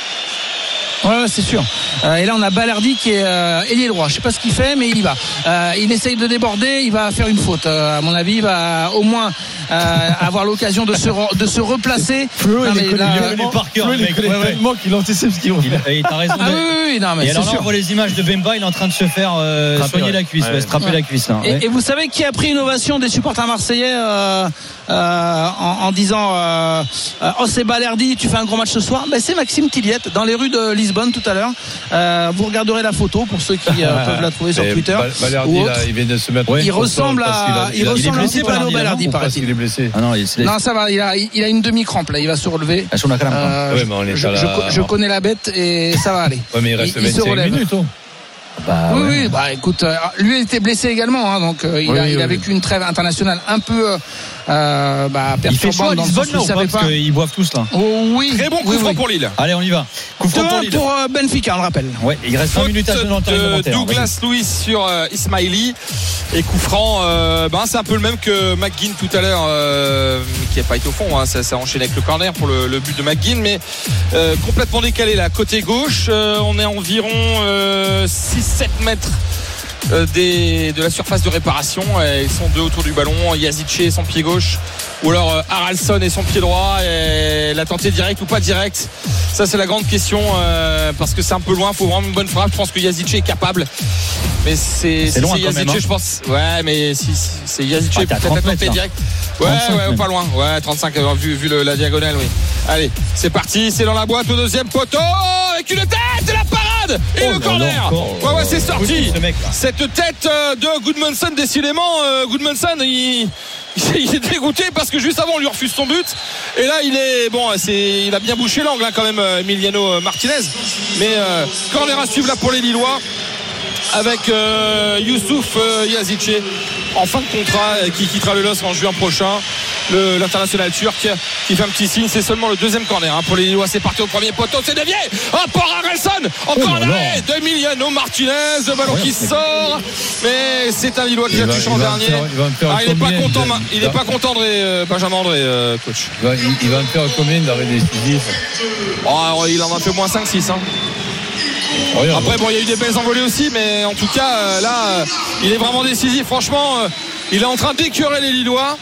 Ouais, ouais, c'est sûr. Euh, et là, on a Balerdi qui est euh, ailier droit. Je sais pas ce qu'il fait, mais il y va. Euh, il essaye de déborder. Il va faire une faute. Euh, à mon avis, il va au moins euh, avoir l'occasion de se re- de se replacer. Flo, Non, il mais est connu là- tellement- par cœur, Flo, il le est mec. connu Ouais, ouais. tellement qu'il anticipe ce qu'il va Il faire. a- et t'as raison Ah de- oui, oui, oui, non, mais Et c'est alors là sûr. on voit les images de Bemba, il est en train de se faire euh, Strapper, soigner ouais. la cuisse, ouais, Ouais. strapper la cuisse là. Et, ouais. et vous savez qui a pris une ovation des supporters marseillais euh, euh, en, en disant euh, euh, oh c'est Balerdi, tu fais un gros match ce soir. Ben, c'est Maxime Tilliette dans les rues de Lisbonne tout à l'heure. Euh, vous regarderez la photo pour ceux qui euh, peuvent la trouver sur Et Twitter. Bal- Balerdi, ou là, autre. il vient de se mettre. Il au sol ressemble parce à- qu'il a- il il a- ressemble il est un blessé, petit peu à Balerdi, Balerdi, Ou parce paraît-il. qu'il est blessé. Ah non, il se laisse. Non, ça va, il a, il a une demi-crampe là, il va se relever. Ah, sur la crampe, hein. Euh, Ouais, mais on est je, à la- je- je connais la bête et ça va aller. Ouais, mais il reste Il- il se vingt-cinq relève. minutes. Oh. Bah, oui, ouais. oui, bah écoute, euh, lui était blessé également, hein, donc euh, il, oui, a, oui, il a oui. vécu une trêve internationale un peu euh, bah, Il fait chaud à perturbante dans le Lisbonne sens où là il ou pas savait parce pas. qu'ils boivent tous là. Oh, oui, Très bon coup oui, franc oui. pour Lille. Allez, on y va. Coup franc pour deux un Lille. pour euh, Benfica, on le rappelle. Ouais, il reste vingt minutes à jouer dans le temps de réglementaire. Douglas Luiz sur euh, Ismaili et coup franc euh, ben, c'est un peu le même que McGinn tout à l'heure euh, qui n'a pas été au fond hein, ça, ça a enchaîné avec le corner pour le, le but de McGinn mais euh, complètement décalé là côté gauche euh, on est à environ euh, six sept mètres euh, des, de la surface de réparation et ils sont deux autour du ballon Yazice et son pied gauche ou alors euh, Haraldsson et son pied droit et la tenter direct ou pas direct ça c'est la grande question euh, parce que c'est un peu loin il faut vraiment une bonne frappe je pense que Yazice est capable mais c'est, c'est si loin c'est quand Yazice même, hein. je pense ouais mais si, si c'est Yazice Ah, t'es à peut-être trente à tenter mètres, là. direct ouais ouais même. pas loin ouais trente-cinq euh, vu, vu le, la diagonale oui allez c'est parti c'est dans la boîte au deuxième poteau avec une tête et la parade et Oh le là corner là, encore. ouais ouais c'est sorti Ce mec, là. cette tête euh, de Goodmanson décidément euh, Goodmanson il il est dégoûté parce que juste avant on lui refuse son but et là il est bon c'est il a bien bouché l'angle hein, quand même Emiliano Martinez mais euh, corner à suivre là pour les Lillois avec euh, Youssouf euh, Yazice en fin de contrat euh, qui quittera le L O S en juin prochain le, l'international turc qui fait un petit signe c'est seulement le deuxième corner hein, pour les Lillois c'est parti au premier poteau c'est dévié oh, pour Haraldsson encore un arrêt d'Emiliano Martinez le ballon qui sort mais c'est un Lillois qui a touché en dernier faire, il va me faire ah, il n'est pas combien content de- il n'est pas content de euh, Benjamin André euh, coach Il va, il, il va me faire combien d'arrêts décisifs oh, il en a fait moins cinq six hein. Regarde. Après bon il y a eu des belles envolées aussi mais en tout cas euh, là euh, il est vraiment décisif franchement euh, il est en train d'écœurer les Lillois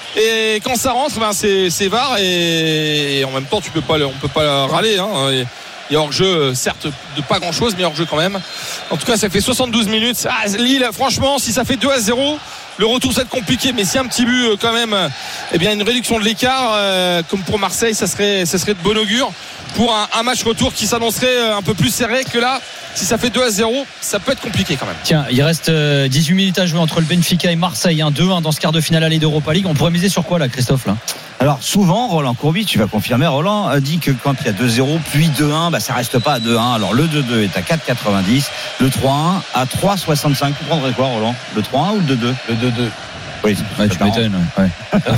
et quand ça rentre ben, c'est, c'est V A R et, et en même temps tu peux pas, on peut pas râler hein. Il y a hors-jeu certes de pas grand chose mais hors-jeu quand même en tout cas ça fait soixante-douze minutes ah, Lille franchement si ça fait deux à zéro le retour ça va être compliqué mais si un petit but euh, quand même eh bien une réduction de l'écart euh, comme pour Marseille ça serait, ça serait de bon augure pour un, un match retour qui s'annoncerait un peu plus serré que là si ça fait deux à zéro ça peut être compliqué quand même. Tiens, il reste dix-huit minutes à jouer entre le Benfica et Marseille, un deux un dans ce quart de finale aller d'Europa League. On pourrait miser sur quoi là, Christophe là? Alors souvent, Roland Courbis, tu vas confirmer, Roland a dit que quand il y a deux zéro puis deux un, bah, ça reste pas à deux un. Alors le deux deux est à quatre virgule quatre-vingt-dix, le trois un à trois virgule soixante-cinq. Tu prendrais quoi, Roland? Le trois un ou le deux deux? Le deux deux. Oui, Ouais, tu m'étonnes. Ouais.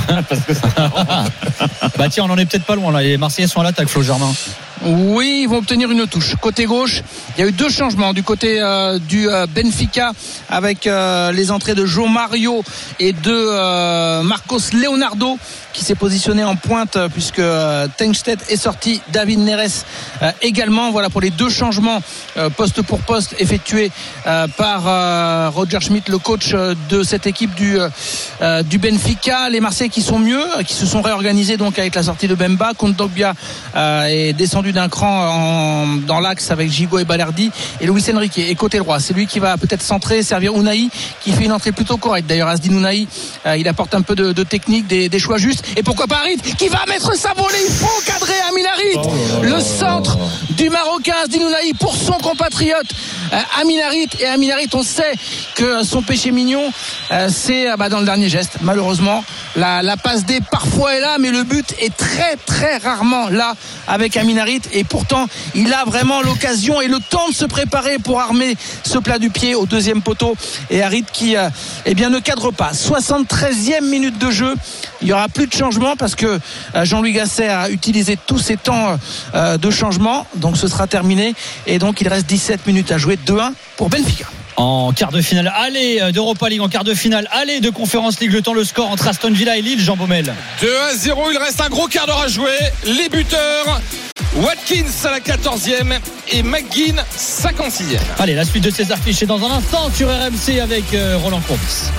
Bah tiens, on en est peut-être pas loin là. Les Marseillais sont à l'attaque, Flo Germain. Oui, ils vont obtenir une touche. Côté gauche, il y a eu deux changements du côté euh, du euh, Benfica avec euh, les entrées de João Mario et de euh, Marcos Leonardo qui s'est positionné en pointe euh, puisque euh, Tengstedt est sorti, David Neres euh, également. Voilà pour les deux changements euh, poste pour poste effectués euh, par euh, Roger Schmidt, le coach euh, de cette équipe du, euh, du Benfica. Les Marseillais qui sont mieux, qui se sont réorganisés donc avec la sortie de Bemba. Kondogbia euh, est descendu d'un cran en, dans l'axe avec Gigot et Balerdi et Luis Enrique est côté droit, c'est lui qui va peut-être centrer, servir Unai qui fait une entrée plutôt correcte d'ailleurs. Asdin Unai euh, il apporte un peu de, de technique, des, des choix justes et pourquoi pas Harit qui va mettre sa volée, il faut cadrer Amin Harit, oh le centre du Marocain Asdin Unai pour son compatriote euh, Amin Harit. Et Amin Harit, on sait que son péché mignon euh, c'est euh, bah, dans le dernier geste malheureusement la, la passe D parfois est là mais le but est très très rarement là avec Amin Harit et pourtant il a vraiment l'occasion et le temps de se préparer pour armer ce plat du pied au deuxième poteau et Harit qui euh, eh bien ne cadre pas. soixante-treizième minute de jeu, il n'y aura plus de changement parce que euh, Jean-Louis Gasset a utilisé tous ses temps euh, de changement, donc ce sera terminé et donc il reste dix-sept minutes à jouer. Deux un pour Benfica. En quart de finale aller d'Europa League, en quart de finale aller de Conference League, le temps, le score entre Aston Villa et Lille, Jean Baumel. deux à zéro, il reste un gros quart d'heure à jouer. Les buteurs, Watkins à la quatorzième et McGinn cinquante-sixième. Allez, la suite de ces affiches est dans un instant sur R M C avec euh, Roland Courbis.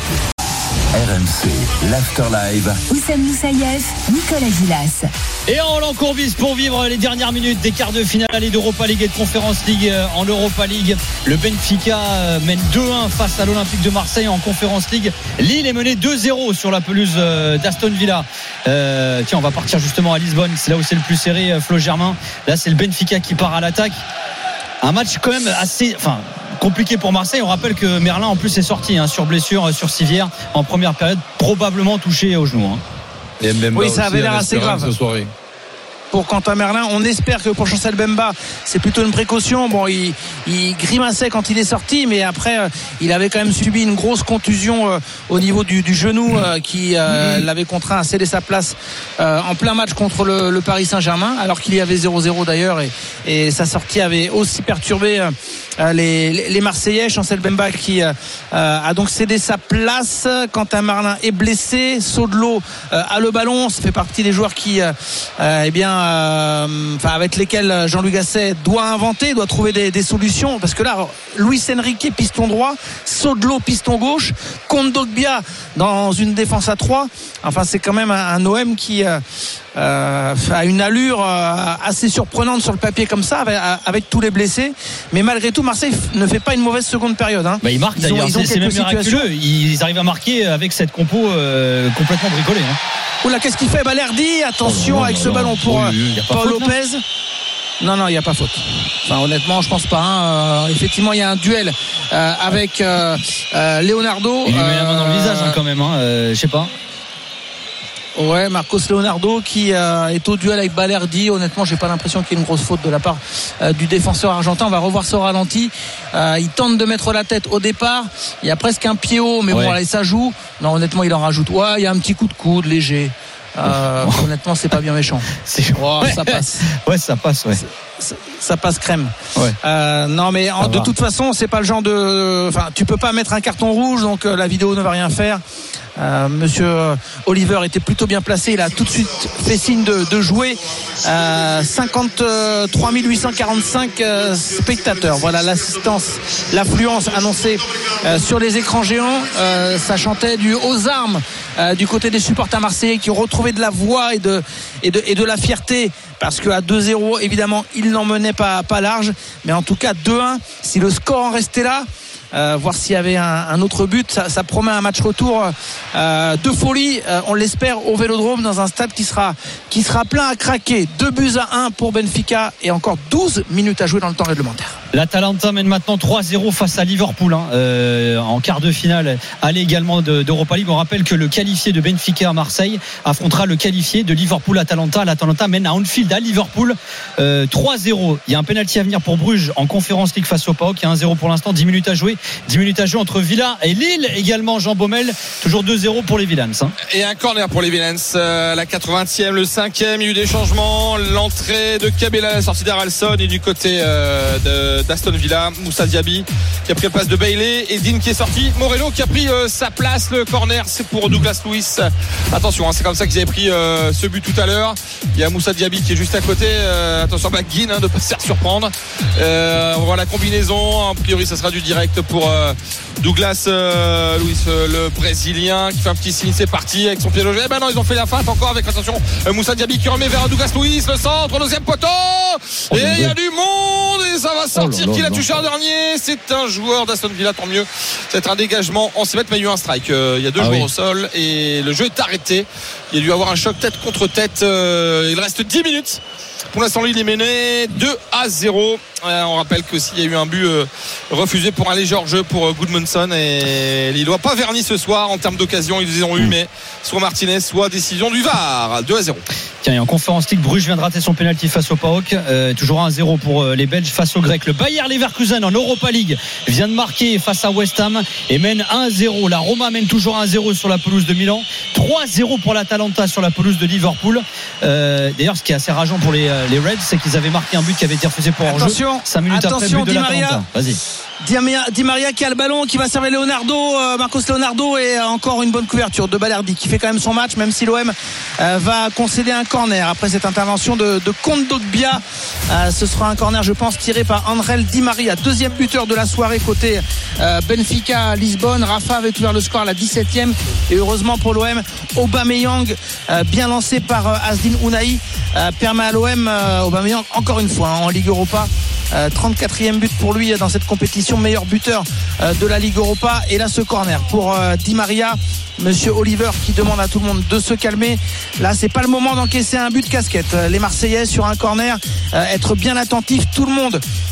R M C, l'Afterlive. Oussem Moussaïef, Nicolas Gilas. Et en Roland Courbis pour vivre les dernières minutes des quarts de finale aller d'Europa League et de Conference League en Europa League. Le Benfica mène deux un face à l'Olympique de Marseille en Conference League. Lille est mené deux zéro sur la pelouse d'Aston Villa. Euh, tiens, on va partir justement à Lisbonne. C'est là où c'est le plus serré, Flo Germain. Là, c'est le Benfica qui part à l'attaque. Un match quand même assez... Enfin, compliqué pour Marseille. On rappelle que Merlin en plus est sorti hein, sur blessure sur civière en première période, probablement touché au genou hein. Et Mbemba Oui, ça avait aussi, l'air en assez espérant grave. ce soir. pour Quentin Merlin. On espère que pour Chancel Bemba c'est plutôt une précaution. Bon, il, il grimaçait quand il est sorti, mais après euh, il avait quand même subi une grosse contusion euh, au niveau du, du genou euh, qui euh, l'avait contraint à céder sa place euh, en plein match contre le, le Paris Saint-Germain, alors qu'il y avait zéro zéro d'ailleurs, et, et sa sortie avait aussi perturbé euh, les, les Marseillais. Chancel Bemba qui euh, a donc cédé sa place. Quentin Merlin est blessé. Sodlo euh, a le ballon. Ça fait partie des joueurs qui euh, euh, eh bien euh, enfin, avec lesquels Jean-Louis Gasset doit inventer, doit trouver des, des solutions, parce que là Luis Enrique piston droit, Sodlo piston gauche, Kondogbia dans une défense à trois. Enfin, c'est quand même un, un O M qui euh, euh, a une allure euh, assez surprenante sur le papier comme ça, avec, avec tous les blessés. Mais malgré tout, Marseille ne fait pas une mauvaise seconde période. Hein. Bah, ils marquent d'ailleurs, ils ont, ils c'est, c'est même miraculeux. Ils arrivent à marquer avec cette compo euh, complètement bricolée. Hein. Oula, qu'est-ce qu'il fait Balerdi? Attention oh, non, avec non, ce non, ballon pour oui, Paul faute, Lopez. Non, non, il n'y a pas faute. Enfin, honnêtement, je pense pas. Hein. Euh, effectivement, il y a un duel euh, avec euh, euh, Leonardo. Il lui met la main dans le visage hein, quand même. Hein. Euh, je sais pas. Ouais, Marcos Leonardo qui euh, est au duel avec Balerdi. Honnêtement, j'ai pas l'impression qu'il y ait une grosse faute de la part euh, du défenseur argentin. On va revoir ça au ralenti. Euh, il tente de mettre la tête au départ. Il y a presque un pied haut, mais ouais. bon, allez, ça joue. Non, honnêtement, il en rajoute. Ouais, il y a un petit coup de coude léger. Euh, honnêtement, c'est pas bien méchant. C'est... Oh, ça passe. Ouais, ça passe, ouais. Ça, ça passe crème. Ouais. Euh, non, mais en, de toute façon, c'est pas le genre de. Enfin, tu peux pas mettre un carton rouge, donc euh, la vidéo ne va rien faire. Euh, Monsieur Oliver était plutôt bien placé. Il a tout de suite fait signe de, de jouer. Euh, cinquante-trois mille huit cent quarante-cinq euh, spectateurs. Voilà l'assistance, l'affluence annoncée euh, sur les écrans géants. Euh, ça chantait du aux armes euh, du côté des supporters marseillais qui ont retrouvé de la voix et de, et de, et de la fierté. Parce qu'à deux zéro, évidemment, il n'en menait pas, pas large. Mais en tout cas, deux un, si le score en restait là, Euh, voir s'il y avait un, un autre but, ça, ça promet un match retour euh, de folie, euh, on l'espère, au Vélodrome, dans un stade qui sera, qui sera plein à craquer. Deux buts à un pour Benfica et encore douze minutes à jouer dans le temps réglementaire. L'Atalanta mène maintenant trois zéro face à Liverpool hein, euh, en quart de finale, aller également de, d'Europa League. On rappelle que le qualifié de Benfica à Marseille affrontera le qualifié de Liverpool-Atalanta. L'Atalanta mène à Anfield à Liverpool euh, trois zéro. Il y a un pénalty à venir pour Bruges en Conference League face au P A O K. Il y a un zéro pour l'instant, dix minutes à jouer. dix minutes à jouer entre Villa et Lille également. Jean Baumel, toujours deux zéro pour les Villains hein. Et un corner pour les Villains euh, la quatre-vingtième, le cinquième. Il y a eu des changements, l'entrée de Cabella, la sortie d'Aralson, et du côté euh, de, d'Aston Villa, Moussa Diaby qui a pris la place de Bailey, et Dean qui est sorti, Morello qui a pris euh, sa place. Le corner c'est pour Douglas Luiz. Attention hein, c'est comme ça qu'ils avaient pris euh, ce but tout à l'heure. Il y a Moussa Diaby qui est juste à côté, euh, attention à Guin hein, de ne pas se faire surprendre. euh, on va voir la combinaison. A priori ça sera du direct pour euh, Douglas euh, Luiz, euh, le Brésilien, qui fait un petit signe, c'est parti avec son pied logé. Eh ben non, ils ont fait la feinte encore avec, attention, euh, Moussa Diaby qui remet vers Douglas Luiz, le centre, deuxième poteau, oh, et il y a du monde et ça va sortir. Oh, qui l'a touché en dernier? C'est un joueur d'Aston Villa, tant mieux. C'est un dégagement en six mètres, mais il y a eu un strike. Euh, il y a deux ah, joueurs oui. au sol et le jeu est arrêté. Il y a dû avoir un choc tête contre tête. Euh, il reste dix minutes. Pour l'instant, il est mené deux à zéro. Euh, on rappelle qu'aussi il y a eu un but euh, refusé pour un léger hors-jeu pour euh, Goodmanson, et il ne doit pas verni ce soir en termes d'occasion. Ils ont eu, mais soit Martinez, soit décision du V A R. deux à zéro. Tiens, et en Conférence League, Bruges vient de rater son pénalty face au P A O K. Euh, toujours un zéro pour euh, les Belges face aux Grecs. Le Bayer Leverkusen en Europa League vient de marquer face à West Ham et mène un zéro. La Roma mène toujours un zéro sur la pelouse de Milan. trois zéro pour l'Atalanta sur la pelouse de Liverpool. Euh, d'ailleurs, ce qui est assez rageant pour les, euh, les Reds, c'est qu'ils avaient marqué un but qui avait été refusé pour hors-jeu. cinq minutes attention, après, but de Di Maria. Vas-y. Di Maria qui a le ballon, qui va servir Leonardo, euh, Marcos Leonardo, et euh, encore une bonne couverture de Balerdi qui fait quand même son match, même si l'O M euh, va concéder un corner après cette intervention de, de Kondogbia. Euh, ce sera un corner, je pense, tiré par Andrel Di Maria, deuxième buteur de la soirée côté euh, Benfica Lisbonne. Rafa avait ouvert le score à la dix-septième, et heureusement pour l'O M, Aubameyang, euh, bien lancé par euh, Azdin Ounahi, euh, permet à l'O M, euh, Aubameyang encore une fois hein, en Ligue Europa. Euh, trente-quatrième but pour lui dans cette compétition, meilleur buteur euh, de la Ligue Europa. Et là, ce corner pour euh, Di Maria, Monsieur Oliver qui demande à tout le monde de se calmer. Là, c'est pas le moment d'encaisser un but de casquette. Les Marseillais sur un corner, euh, être bien attentifs, tout le monde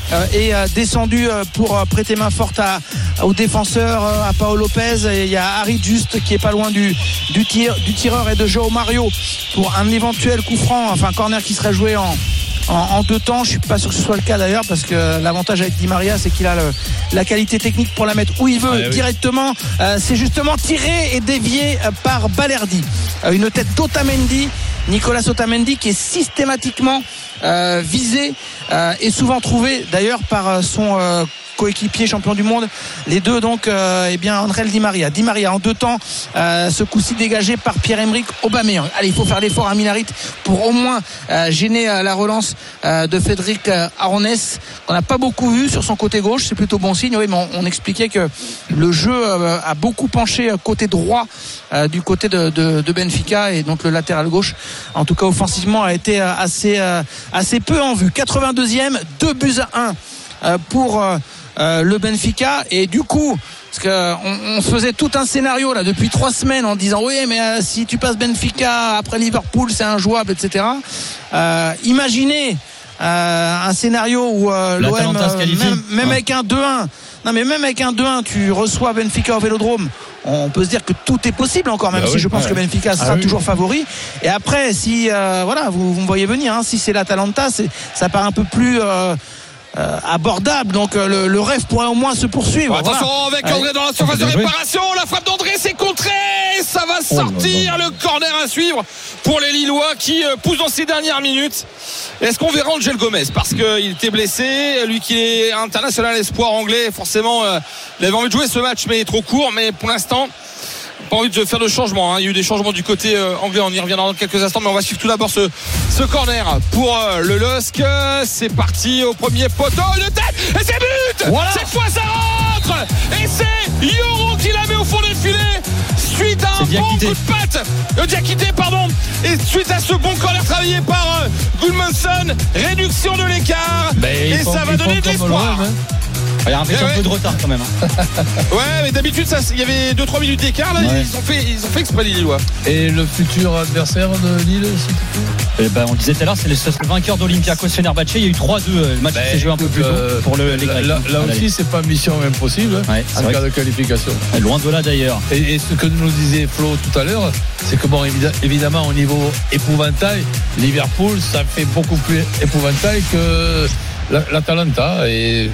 euh, est euh, descendu euh, pour euh, prêter main forte à, aux défenseurs, euh, à Paolo Lopez. Et il y a Harit juste qui est pas loin du, du, tir, du tireur et de João Mario pour un éventuel coup franc, enfin corner qui serait joué en En, en deux temps. Je suis pas sûr que ce soit le cas d'ailleurs, parce que l'avantage avec Di Maria, c'est qu'il a le, la qualité technique pour la mettre où il veut, ah, oui. directement. Euh, c'est justement tiré et dévié par Balerdi. Euh, une tête d'Otamendi, Nicolas Otamendi, qui est systématiquement euh, visé euh, et souvent trouvé d'ailleurs par son euh, coéquipier champion du monde, les deux donc euh, eh bien André Di Maria Di Maria en deux temps, euh, ce coup-ci dégagé par Pierre-Emerick Aubameyang. Allez, il faut faire l'effort à Minarit pour au moins euh, gêner euh, la relance euh, de Frédéric euh, Aronès, qu'on n'a pas beaucoup vu sur son côté gauche. C'est plutôt bon signe, oui, mais on, on expliquait que le jeu euh, a beaucoup penché côté droit euh, du côté de, de, de Benfica, et donc le latéral gauche, en tout cas offensivement, a été euh, assez, euh, assez peu en vue. quatre-vingt-deuxième, deux buts à un euh, pour euh, Euh, le Benfica. Et du coup, parce que on, on faisait tout un scénario là depuis trois semaines en disant oui, mais euh, si tu passes Benfica après Liverpool, c'est injouable, et cetera. Euh, imaginez euh, un scénario où euh, l'O M, euh, même, même ouais. avec un deux un, non mais même avec un deux un, tu reçois Benfica au Vélodrome. On peut se dire que tout est possible encore, même bah si oui, je pense ouais. que Benfica sera ah oui. toujours favori. Et après, si euh, voilà, vous, vous me voyez venir, hein, si c'est l'Atalanta, c'est, ça part un peu plus euh, Euh, abordable, donc euh, le, le rêve pourrait au moins se poursuivre. Bon, attention voilà. Avec André dans la surface de réparation, la frappe d'André, c'est contré, ça va sortir, oh, le corner à suivre pour les Lillois qui euh, poussent dans ces dernières minutes. Est-ce qu'on verra Angel Gomez, parce qu'il était blessé, lui qui est international espoir anglais, forcément euh, il avait envie de jouer ce match mais il est trop court, mais pour l'instant pas envie de faire de changement, hein. Il y a eu des changements du côté euh, anglais, on y reviendra dans quelques instants, mais on va suivre tout d'abord ce, ce corner pour euh, le L O S C. C'est parti au premier poteau, une tête et c'est but voilà. Cette fois ça rentre et c'est Yoro qui la met au fond des filets suite à un bon coup de patte euh, Diakité pardon et suite à ce bon corner travaillé par euh, Gudmundsson, réduction de l'écart ben, et ça va donner de l'espoir. Il y a un, ouais, un peu de retard quand même. Hein. Ouais, mais d'habitude, il y avait deux trois minutes d'écart. Là, ouais. ils, ont fait, ils ont fait exprès les Lillois. Et le futur adversaire de Lille, s'il te plaît eh ben, on disait tout à l'heure, c'est le vainqueur d'Olympiakos Fenerbahçe. Il y a eu trois deux. Le match ben, s'est joué un peu plus tôt euh, pour le, les Grecs. Là, là aussi, c'est pas mission impossible ouais, en cas de qualification. Loin de là d'ailleurs. Et, et ce que nous disait Flo tout à l'heure, c'est que bon, évidemment, au niveau épouvantail, Liverpool, ça fait beaucoup plus épouvantail que l'Atalanta. Et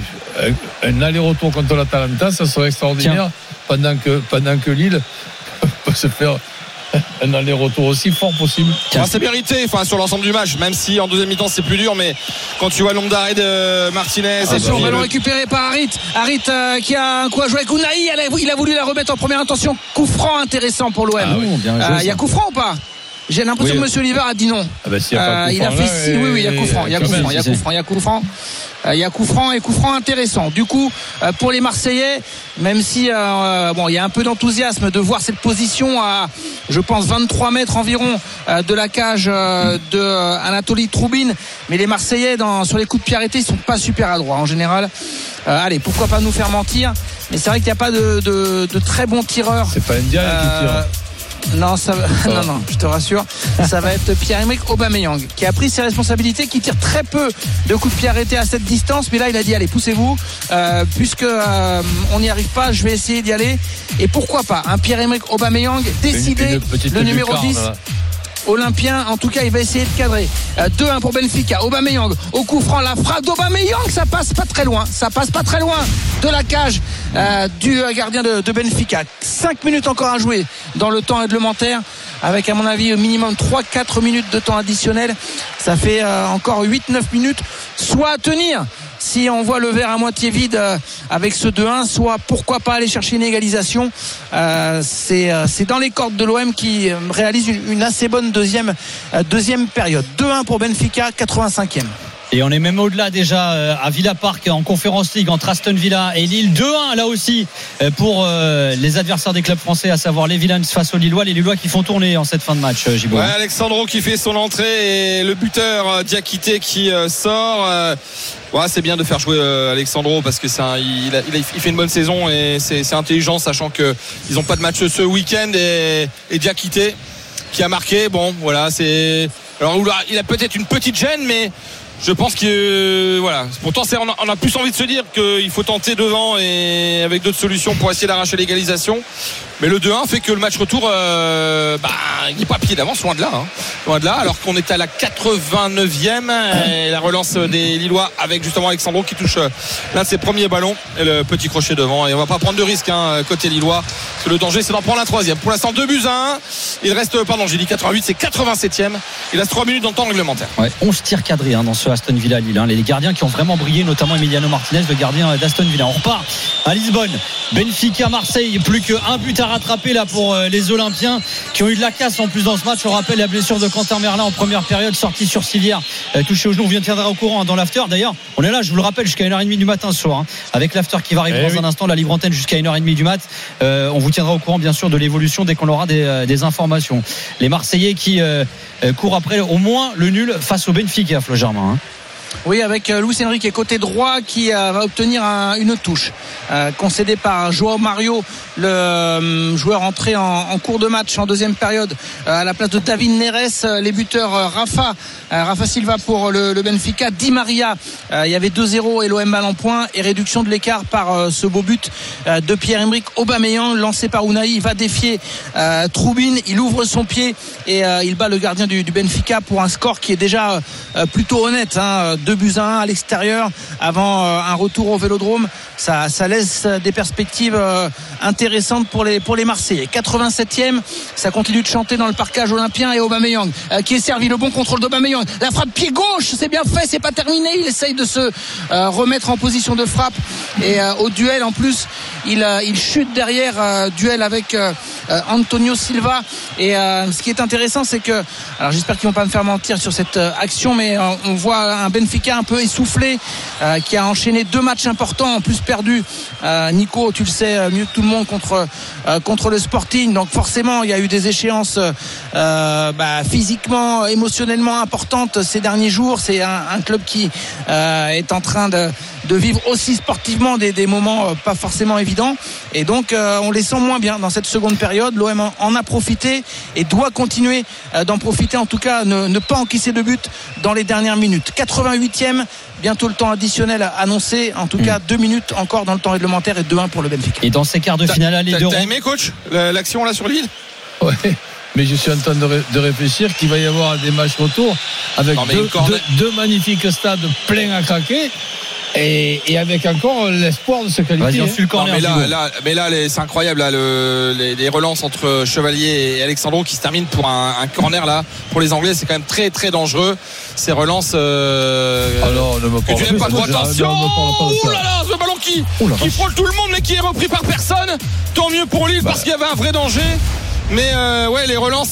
un aller-retour contre l'Atalanta, ça serait extraordinaire. Pendant que, pendant que Lille peut se faire un aller-retour aussi fort possible. Enfin, c'est mérité, enfin, sur l'ensemble du match, même si en deuxième mi-temps c'est plus dur, mais quand tu vois le nombre d'arrêts de Martinez. Ah, et ballon le... récupéré par Harit. Harit euh, qui a un coup à jouer avec Unai. Il a voulu la remettre en première intention. Coup franc intéressant pour l'O M. Ah, oui, il euh, y a coup franc ou pas? J'ai l'impression oui. que Monsieur Oliver a dit non. Ah bah, si y a pas euh, il a fait six. Oui, oui, il y a coup franc. Il y a coup franc. Il y a coup franc. Il y a coup franc. Il y a coup franc et coup franc intéressant. Du coup, euh, pour les Marseillais, même si euh, bon, il y a un peu d'enthousiasme de voir cette position à, je pense, vingt-trois mètres environ euh, de la cage euh, de euh, Anatoly Troubine. Mais les Marseillais, dans, sur les coups de pied arrêtés, ils sont pas super adroits en général. Euh, allez, pourquoi pas nous faire mentir? Mais c'est vrai qu'il n'y a pas de, de, de très bons tireurs. C'est pas India euh, qui tire. Non, ça va... non, non, je te rassure. Ça va être Pierre-Emerick Aubameyang qui a pris ses responsabilités, qui tire très peu de coups de pied arrêtés à cette distance. Mais là, il a dit allez, poussez-vous, euh, puisque euh, on n'y arrive pas. Je vais essayer d'y aller. Et pourquoi pas un Pierre-Emerick Aubameyang décidé, une, une le numéro lucarne, dix. Là. Olympien, en tout cas, il va essayer de cadrer. Euh, deux un pour Benfica. Aubameyang au coup franc, la frappe d'Aubameyang, ça passe pas très loin. Ça passe pas très loin de la cage euh, du gardien de, de Benfica. cinq minutes encore à jouer dans le temps réglementaire, avec à mon avis au minimum trois quatre minutes de temps additionnel. Ça fait euh, encore huit neuf minutes, soit à tenir si on voit le verre à moitié vide euh, avec ce deux un, soit pourquoi pas aller chercher une égalisation. Euh, c'est, euh, c'est dans les cordes de l'O M qui euh, réalise une, une assez bonne deuxième, euh, deuxième période. deux un pour Benfica, quatre-vingt-cinquième. Et on est même au-delà déjà à Villa Park en Conférence League entre Aston Villa et Lille. deux un là aussi pour les adversaires des clubs français, à savoir les Villains face aux Lillois. Les Lillois qui font tourner en cette fin de match, Gibaud. Ouais, Alexandro qui fait son entrée et le buteur Diakité qui sort. Ouais, c'est bien de faire jouer Alexandro parce que c'est un, il, a, il, a, il fait une bonne saison et c'est, c'est intelligent, sachant qu'ils n'ont pas de match ce week-end. Et, et Diakité qui a marqué. Bon, voilà, c'est. Alors il a peut-être une petite gêne, mais Je pense que euh, voilà. Pourtant, c'est, on, a, on a plus envie de se dire qu'il faut tenter devant et avec d'autres solutions pour essayer d'arracher l'égalisation. Mais le deux un fait que le match retour, euh, bah, il n'est pas pied d'avance, loin de là. Hein. Loin de là, alors qu'on est à la quatre-vingt-neuvième. Et la relance des Lillois avec justement Alexandro qui touche l'un de ses premiers ballons. Et le petit crochet devant. Et on va pas prendre de risque hein, côté Lillois. Parce que le danger, c'est d'en prendre la troisième. Pour l'instant, deux buts à un. Il reste, pardon, j'ai dit quatre-vingt-huit, c'est quatre-vingt-septième. Il reste trois minutes dans le temps réglementaire. Ouais, onze tirs cadrés hein, dans ce Aston Villa Lille. Hein. Les gardiens qui ont vraiment brillé, notamment Emiliano Martinez, le gardien d'Aston Villa. On repart à Lisbonne. Benfica, Marseille. Plus qu'un but à rattraper là pour les Olympiens qui ont eu de la casse en plus dans ce match. On rappelle la blessure de Quentin Merlin en première période, sortie sur civière, touché au genou. On vient de tiendra au courant hein, dans l'after. D'ailleurs, on est là, je vous le rappelle, jusqu'à une heure trente du matin ce soir. Hein, avec l'after qui va arriver eh dans oui. un instant, la libre antenne jusqu'à une heure trente du mat. Euh, on vous tiendra au courant bien sûr de l'évolution dès qu'on aura des, euh, des informations. Les Marseillais qui euh, courent après au moins le nul face au Benfica, Flo Germain. Hein. Oui, avec Luis Enrique côté droit qui euh, va obtenir un, une touche euh, concédée par João Mario, le euh, joueur entré en, en cours de match en deuxième période euh, à la place de David Neres. Les buteurs euh, Rafa euh, Rafa Silva pour le, le Benfica, Di Maria. Euh, il y avait deux zéro et l'O M mal en point et réduction de l'écart par euh, ce beau but euh, de Pierre-Emerick Aubameyang lancé par Unai. Il va défier euh, Troubine, il ouvre son pied et euh, il bat le gardien du, du Benfica pour un score qui est déjà euh, plutôt honnête. Hein, deux buts à un à l'extérieur avant euh, un retour au Vélodrome. Ça, ça laisse des perspectives euh, intéressantes pour les, pour les Marseillais. quatre-vingt-septième, ça continue de chanter dans le parcage olympien et Aubameyang euh, qui est servi, le bon contrôle d'Aubameyang. La frappe pied gauche, c'est bien fait, c'est pas terminé. Il essaye de se euh, remettre en position de frappe et euh, au duel en plus, il, euh, il chute derrière, euh, duel avec euh, euh, Antonio Silva. Et euh, ce qui est intéressant, c'est que, alors j'espère qu'ils vont pas me faire mentir sur cette euh, action, mais euh, on voit un Benfica un peu essoufflé, euh, qui a enchaîné deux matchs importants, en plus perdu. Euh, Nico, tu le sais mieux que tout le monde contre euh, contre le Sporting. Donc forcément, il y a eu des échéances euh, bah, physiquement, émotionnellement importantes ces derniers jours. C'est un, un club qui euh, est en train de de vivre aussi sportivement des, des moments euh, pas forcément évidents. Et donc, euh, on les sent moins bien dans cette seconde période. L'O M en a profité et doit continuer euh, d'en profiter. En tout cas, ne, ne pas encaisser de but dans les dernières minutes. quatre-vingt-huitième, bientôt le temps additionnel annoncé. En tout cas, deux minutes encore dans le temps réglementaire et deux un pour le Benfica. Et dans ces quarts de finale, les deux. T'as aimé, coach, l'action là sur l'île? Ouais. Mais je suis en train de, ré- de réfléchir qu'il va y avoir des matchs retour avec non, deux, deux, deux magnifiques stades pleins à craquer. Et, et avec encore l'espoir de se qualifier. Vas-y, le corner, non, mais, là, là, mais là, les, c'est incroyable là, le, les, les relances entre Chevalier et Alexandro qui se terminent pour un, un corner là. Pour les Anglais, c'est quand même très très dangereux. Ces relances. Euh, Alors, ne me parle que tu n'aimes pas trop. Attention. Ouh là là, ce ballon qui, qui frôle tout le monde, mais qui est repris par personne. Tant mieux pour Lille bah. parce qu'il y avait un vrai danger. Mais euh, ouais, les relances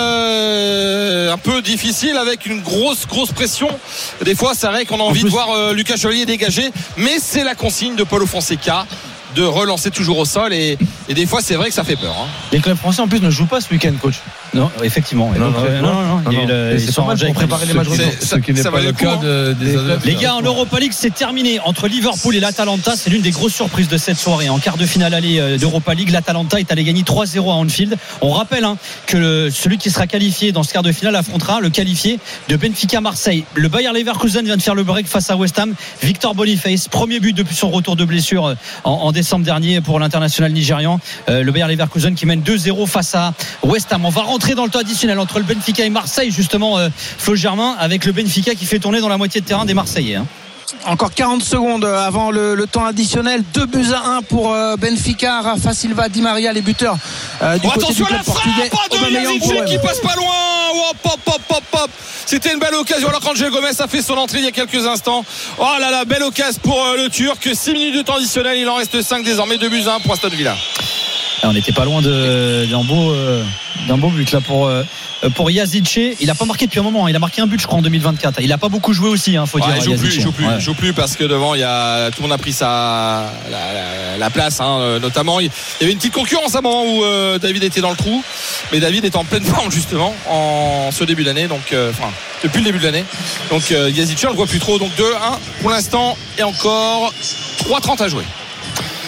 euh, un peu difficiles avec une grosse grosse pression. Des fois, c'est vrai qu'on a envie en plus, de voir euh, Lucas Chevalier dégager, mais c'est la consigne de Paulo Fonseca de relancer toujours au sol et, et des fois, c'est vrai que ça fait peur. Hein. Les clubs français en plus ne jouent pas ce week-end, coach. Non, effectivement. Non, donc, non, euh, non, non, non, non. non, non. Ils sont en train de préparer les matchs retour. Ce qui n'est pas le cas de, des clubs. Les gars, en Europa League, c'est terminé entre Liverpool et l'Atalanta. C'est l'une des grosses surprises de cette soirée. En quart de finale aller d'Europa League, l'Atalanta est allé gagner trois zéro à Anfield. On rappelle hein, que le, celui qui sera qualifié dans ce quart de finale affrontera le qualifié de Benfica Marseille. Le Bayer Leverkusen vient de faire le break face à West Ham. Victor Boniface, premier but depuis son retour de blessure en, en décembre dernier pour l'international nigérian. Euh, le Bayer Leverkusen qui mène deux zéro face à West Ham. On va rentrer dans le temps additionnel entre le Benfica et Marseille, justement, euh, Flo Germain, avec le Benfica qui fait tourner dans la moitié de terrain des Marseillais. Hein. Encore quarante secondes avant le, le temps additionnel. deux buts à un pour euh, Benfica. Rafa Silva, Di Maria, les buteurs euh, du oh, côté attention du club à la portugais. frappe de Yazici qui passe pas loin. Oh, pop, pop, pop, pop. C'était une belle occasion. Alors qu'Angel Gomez a fait son entrée il y a quelques instants. Oh là là, belle occasion pour euh, le Turc. six minutes de temps additionnel. Il en reste cinq désormais. deux buts à un pour Aston Villa. On n'était pas loin de, d'un, beau, euh, d'un beau but là pour, euh, pour Yazice. Il n'a pas marqué depuis un moment. Il a marqué un but, je crois, en deux mille vingt-quatre. Il n'a pas beaucoup joué aussi, hein, faut ouais, dire. Il joue plus, il joue plus, ouais. joue plus parce que devant, il y a, tout le monde a pris sa, la, la, la place, hein, notamment. Il y avait une petite concurrence à un moment où euh, David était dans le trou. Mais David est en pleine forme, justement, en ce début d'année. Donc, euh, enfin, depuis le début de l'année. Donc, euh, Yazice, on ne le voit plus trop. Donc, deux un pour l'instant. Et encore trois trente à jouer.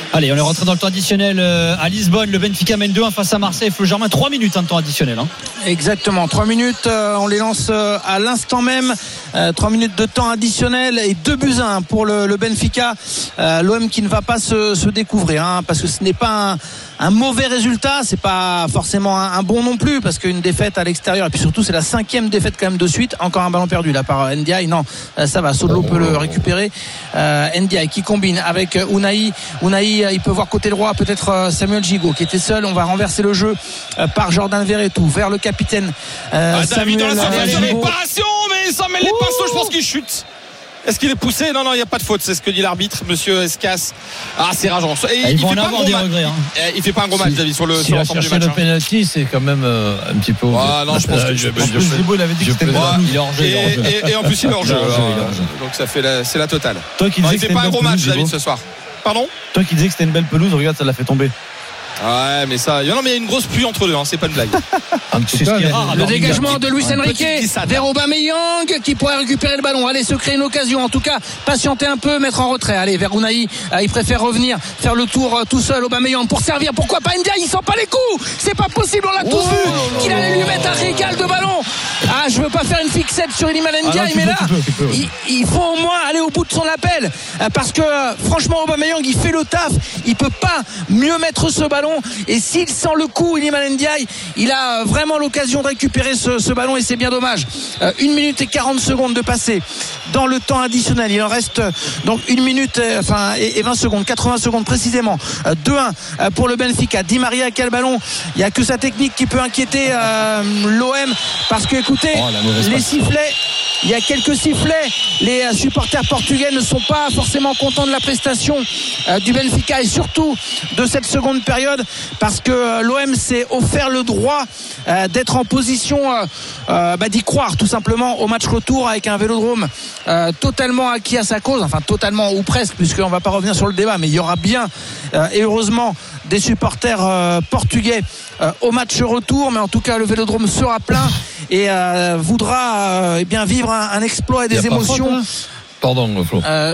Allez, on est rentré dans le temps additionnel à Lisbonne. Le Benfica mène deux un face à Marseille. Flo Germain, trois minutes hein, de temps additionnel. Hein. Exactement, trois minutes. Euh, on les lance euh, à l'instant même. Euh, trois minutes de temps additionnel et deux buts à un pour le, le Benfica. Euh, L'O M qui ne va pas se, se découvrir, hein, parce que ce n'est pas un, un mauvais résultat. C'est pas forcément un, un bon non plus, parce qu'une défaite à l'extérieur, et puis surtout c'est la cinquième défaite quand même de suite. Encore un ballon perdu là par Ndiaye. Non, euh, ça va. Sodlo peut le récupérer. Euh, Ndiaye qui combine avec Unai. Unai, il peut voir côté droit peut-être Samuel Gigot qui était seul. On va renverser le jeu euh, par Jordan Verretou vers le capitaine euh, ah, Samuel dans la surface de Gigot. réparation, mais il s'en mêle les pinceaux. Je pense qu'il chute. Est-ce qu'il est poussé? Non, non, il n'y a pas de faute. C'est ce que dit l'arbitre, monsieur Escas. Ah, c'est rageant. Et ah, ils il vont fait en pas avoir un des gros regrets. Hein. match. Il fait pas un gros match, David, sur le si sur il a l'ensemble du cherché match. le penalty, c'est quand même euh, un petit peu. Ah, non, je pense que je, je- je, En plus, Gibo, il avait dit que c'était plaisante. pas- Il est hors jeu. Et, il est hors jeu. et- et en plus, il est hors jeu. Il est hors jeu, alors, il est hors jeu. Donc, ça fait la, c'est la totale. Toi qui Non, disais il que fait c'était pas une un belle gros match, pelouse, David, Gibo. ce soir. Pardon? Toi qui disais que c'était une belle pelouse, regarde, ça l'a fait tomber. Ouais, mais ça. Non, mais il y a une grosse pluie entre deux, hein, c'est pas une blague. En tout C'est ce cas, qui est les- rare, Le alors, dégagement de Luis Petite Enrique glissade. vers Aubameyang qui pourrait récupérer le ballon. Allez, se créer une occasion. En tout cas, patienter un peu, mettre en retrait. Allez, vers Unai. Euh, il préfère revenir, faire le tour euh, tout seul. Aubameyang pour servir. Pourquoi pas Ndiaye? Il sent pas les coups. C'est pas possible. On l'a tous vu qu'il allait lui mettre un régal de ballon. Ah, je veux pas faire une fixette sur Iliman Ndiaye, tu mais peux, là, tu peux, tu peux, oui. il, il faut au moins aller au bout de son appel. Euh, parce que euh, franchement, Aubameyang, il fait le taf. Il peut pas mieux mettre ce ballon. Et s'il sent le coup, Iliman Ndiaye, il a euh, vraiment l'occasion de récupérer ce, ce ballon et c'est bien dommage. Euh, une minute et quarante secondes de passé dans le temps additionnel. Il en reste euh, donc une minute euh, enfin, et, et vingt secondes, quatre-vingts secondes précisément. Euh, deux un euh, pour le Benfica. Di Maria, quel ballon. Il n'y a que sa technique qui peut inquiéter euh, l'O M parce que écoutez, Oh, la mauvaise les passe. sifflets, il y a quelques sifflets. Les euh, supporters portugais ne sont pas forcément contents de la prestation euh, du Benfica et surtout de cette seconde période parce que euh, l'O M s'est offert le droit euh, d'être en position euh, euh, bah, d'y croire tout simplement au match retour avec un Vélodrome euh, totalement acquis à sa cause, enfin totalement ou presque, puisqu'on ne va pas revenir sur le débat, mais il y aura bien euh, et heureusement des supporters euh, portugais euh, au match retour, mais en tout cas le Vélodrome sera plein et euh, voudra euh, eh bien vivre un, un exploit et Il y a des pas émotions faute, hein. Pardon, Flo. euh,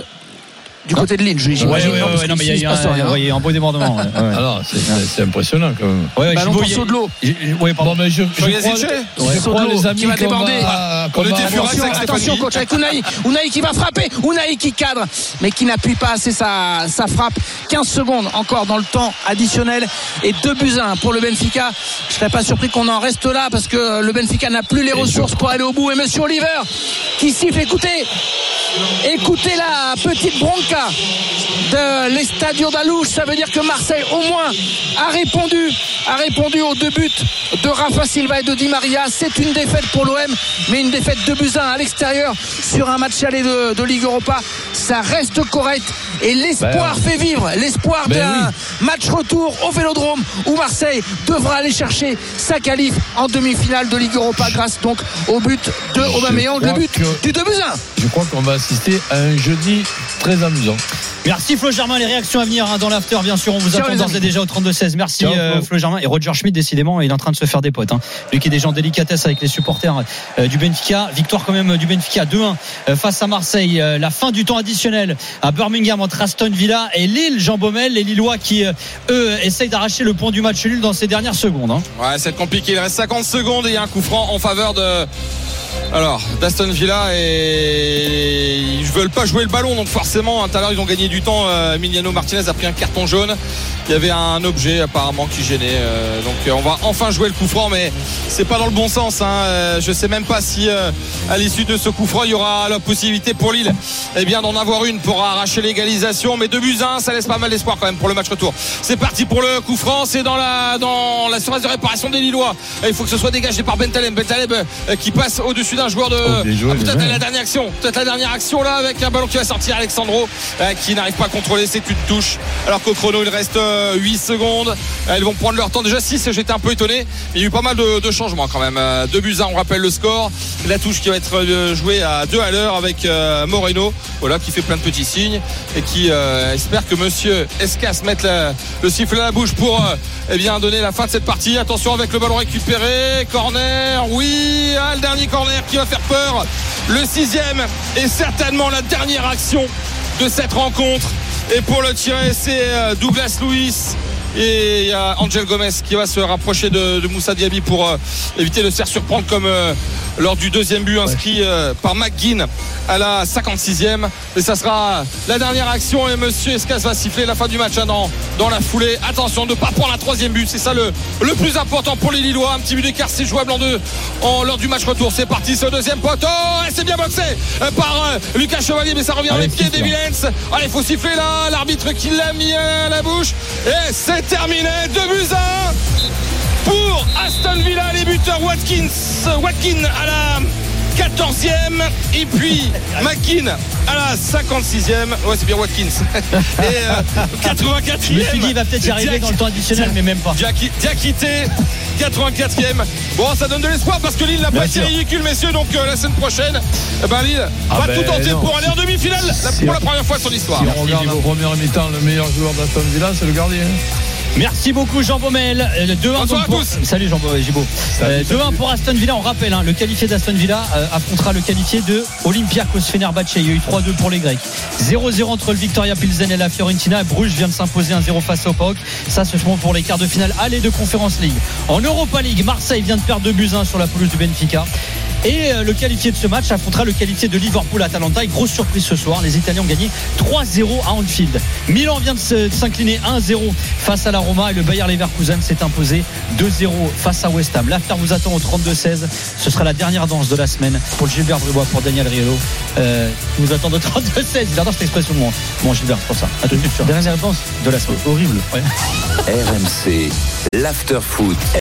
du côté de Lille, j'imagine. Ouais, ouais, ouais, non, parce ouais, non, mais qu'ici, il y a, il se passe rien. ouais, il y a un beau débordement. Ouais, ouais. Alors, c'est, c'est, c'est impressionnant quand même. Ouais, ouais, Ballon Gibo, pour il y a- Sodlo. Ouais, pardon. Bon, mais je, je Sur crois, Yazice, je ouais. crois Sodlo les amis qui va qu'on déborder. va- qu'on On était va- furieux. Attention, avec attention Stéphanie. coach avec Unai. Unai qui va frapper. Unai qui cadre, mais qui n'appuie pas assez sa, sa frappe. quinze secondes encore dans le temps additionnel et deux buts à un pour le Benfica. Je serais pas surpris qu'on en reste là parce que le Benfica n'a plus les ressources pour aller au bout. Et monsieur Oliver qui siffle. Écoutez, écoutez la petite bronca de l'Estadio da Luz. Ça veut dire que Marseille au moins a répondu, a répondu aux deux buts de Rafa Silva et de Di Maria. C'est une défaite pour l'O M, mais une défaite de buts à un à l'extérieur sur un match aller de, de Ligue Europa. Ça reste correct et l'espoir Ben, fait vivre, l'espoir ben d'un oui. match retour au Vélodrome où Marseille devra aller chercher sa qualif en demi-finale de Ligue Europa grâce donc au but de Je Aubameyang, le crois but que- du deux buts à un. Je crois qu'on va assister à un jeudi très amusant. Merci Flo Germain, les réactions à venir hein, dans l'after bien sûr, on vous Ciao, attend les d'ores amis. et déjà au trente-deux seize. Merci Ciao, euh, Flo. Flo Germain et Roger Schmidt décidément il est en train de se faire des potes hein. Lui qui est déjà en délicatesse avec les supporters euh, du Benfica. Victoire quand même du Benfica deux un euh, face à Marseille. Euh, la fin du temps additionnel à Birmingham entre Aston Villa et Lille. Jean Baumel, les Lillois qui euh, eux essayent d'arracher le point du match nul dans ces dernières secondes hein. Ouais, c'est compliqué. Il reste cinquante secondes et il y a un coup franc en faveur de. Alors, d'Aston Villa et ils veulent pas jouer le ballon, donc forcément, tout à l'heure ils ont gagné du temps. Euh, Emiliano Martinez a pris un carton jaune. Il y avait un objet apparemment qui gênait. Euh, donc euh, on va enfin jouer le coup franc, mais c'est pas dans le bon sens. Hein. Euh, je sais même pas si euh, à l'issue de ce coup franc, il y aura la possibilité pour Lille, eh bien d'en avoir une pour arracher l'égalisation. Mais deux buts à un, ça laisse pas mal d'espoir quand même pour le match retour. C'est parti pour le coup franc. C'est dans la dans la surface de réparation des Lillois. Et il faut que ce soit dégagé par Bentaleb. Bentaleb euh, qui passe au-dessus d'un joueur de. Oh, bien joué, Ah, peut-être bien. la dernière action. Peut-être la dernière action là avec un ballon qui va sortir. Alexandro euh, qui n'arrive pas à contrôler. C'est une touche. Alors qu'au chrono il reste euh, huit secondes. Euh, Ils vont prendre leur temps. Déjà six, j'étais un peu étonné. Il y a eu pas mal de, de changements quand même. Euh, deux buts à un, on rappelle le score. La touche qui va être euh, jouée à deux à l'heure avec euh, Moreno. Voilà, qui fait plein de petits signes et qui euh, espère que monsieur Escas mette la- le sifflet à la bouche pour euh, eh bien donner la fin de cette partie. Attention avec le ballon récupéré. Corner, oui, ah, le dernier corner qui va faire peur. Le sixième est certainement la dernière action de cette rencontre. Et pour le tirer, c'est Douglas Luiz. Et il y a Angel Gomez qui va se rapprocher de, de Moussa Diaby pour euh, éviter de se faire surprendre comme euh, lors du deuxième but inscrit euh, par McGinn à la cinquante-sixième. Et ça sera la dernière action et Monsieur Escas va siffler la fin du match hein, dans, dans la foulée. Attention de ne pas prendre la troisième but, c'est ça le, le plus important pour les Lillois. Un petit but d'écart, c'est jouable en deux en, lors du match retour. C'est parti, ce deuxième poteau et c'est bien boxé euh, par euh, Lucas Chevalier, mais ça revient dans les pieds des Villens. Allez, il faut siffler là, l'arbitre qui l'a mis à la bouche et c'est terminé, deux buts à un pour Aston Villa, les buteurs Watkins Watkins à la quatorzième et puis McGinn à la cinquante-sixième. Ouais, c'est bien Watkins. Et euh, quatre-vingt-quatrième. Je me suis dit, il va peut-être y arriver dans le temps additionnel, mais même pas. Diakité, quatre-vingt-quatrième. Bon, ça donne de l'espoir parce que Lille n'a pas été ridicule, messieurs. Donc euh, la semaine prochaine, eh ben, Lille ah va ben, tout tenter non. pour aller en demi-finale la, Si pour on, la première fois de son histoire. Si on regarde en première mi-temps, le meilleur joueur d'Aston Villa, c'est le gardien. Merci beaucoup Jean Baumel. Euh, deux un Bonsoir donc pour... à tous. Salut Jean Gibaud. Euh, deux un pour Aston Villa. On rappelle, hein, le qualifié d'Aston Villa euh, affrontera le qualifié de Olympiakos Fenerbahçe. Il y a eu trois deux pour les Grecs. zéro zéro entre le Victoria Pilsen et la Fiorentina. Bruges vient de s'imposer un zéro face au P A O K. Ça, ce seront pour les quarts de finale aller de Conference League. En Europa League, Marseille vient de perdre deux buts à un sur la pelouse du Benfica. Et le qualifié de ce match affrontera le qualifié de Liverpool Atalanta. Et grosse surprise ce soir, les Italiens ont gagné trois zéro à Anfield. Milan vient de s'incliner un zéro face à la Roma et le Bayer Leverkusen s'est imposé deux zéro face à West Ham. L'after vous attend au trente-deux seize. Ce sera la dernière danse de la semaine pour le Gilbert Bribois, pour Daniel Riolo. Euh, vous attend au trente-deux seize. Il adore cette expression de moi. Bon, Gilbert, c'est pour ça. À tout de suite. Dernière danse de la semaine. Horrible. Ouais. R M C, l'after foot.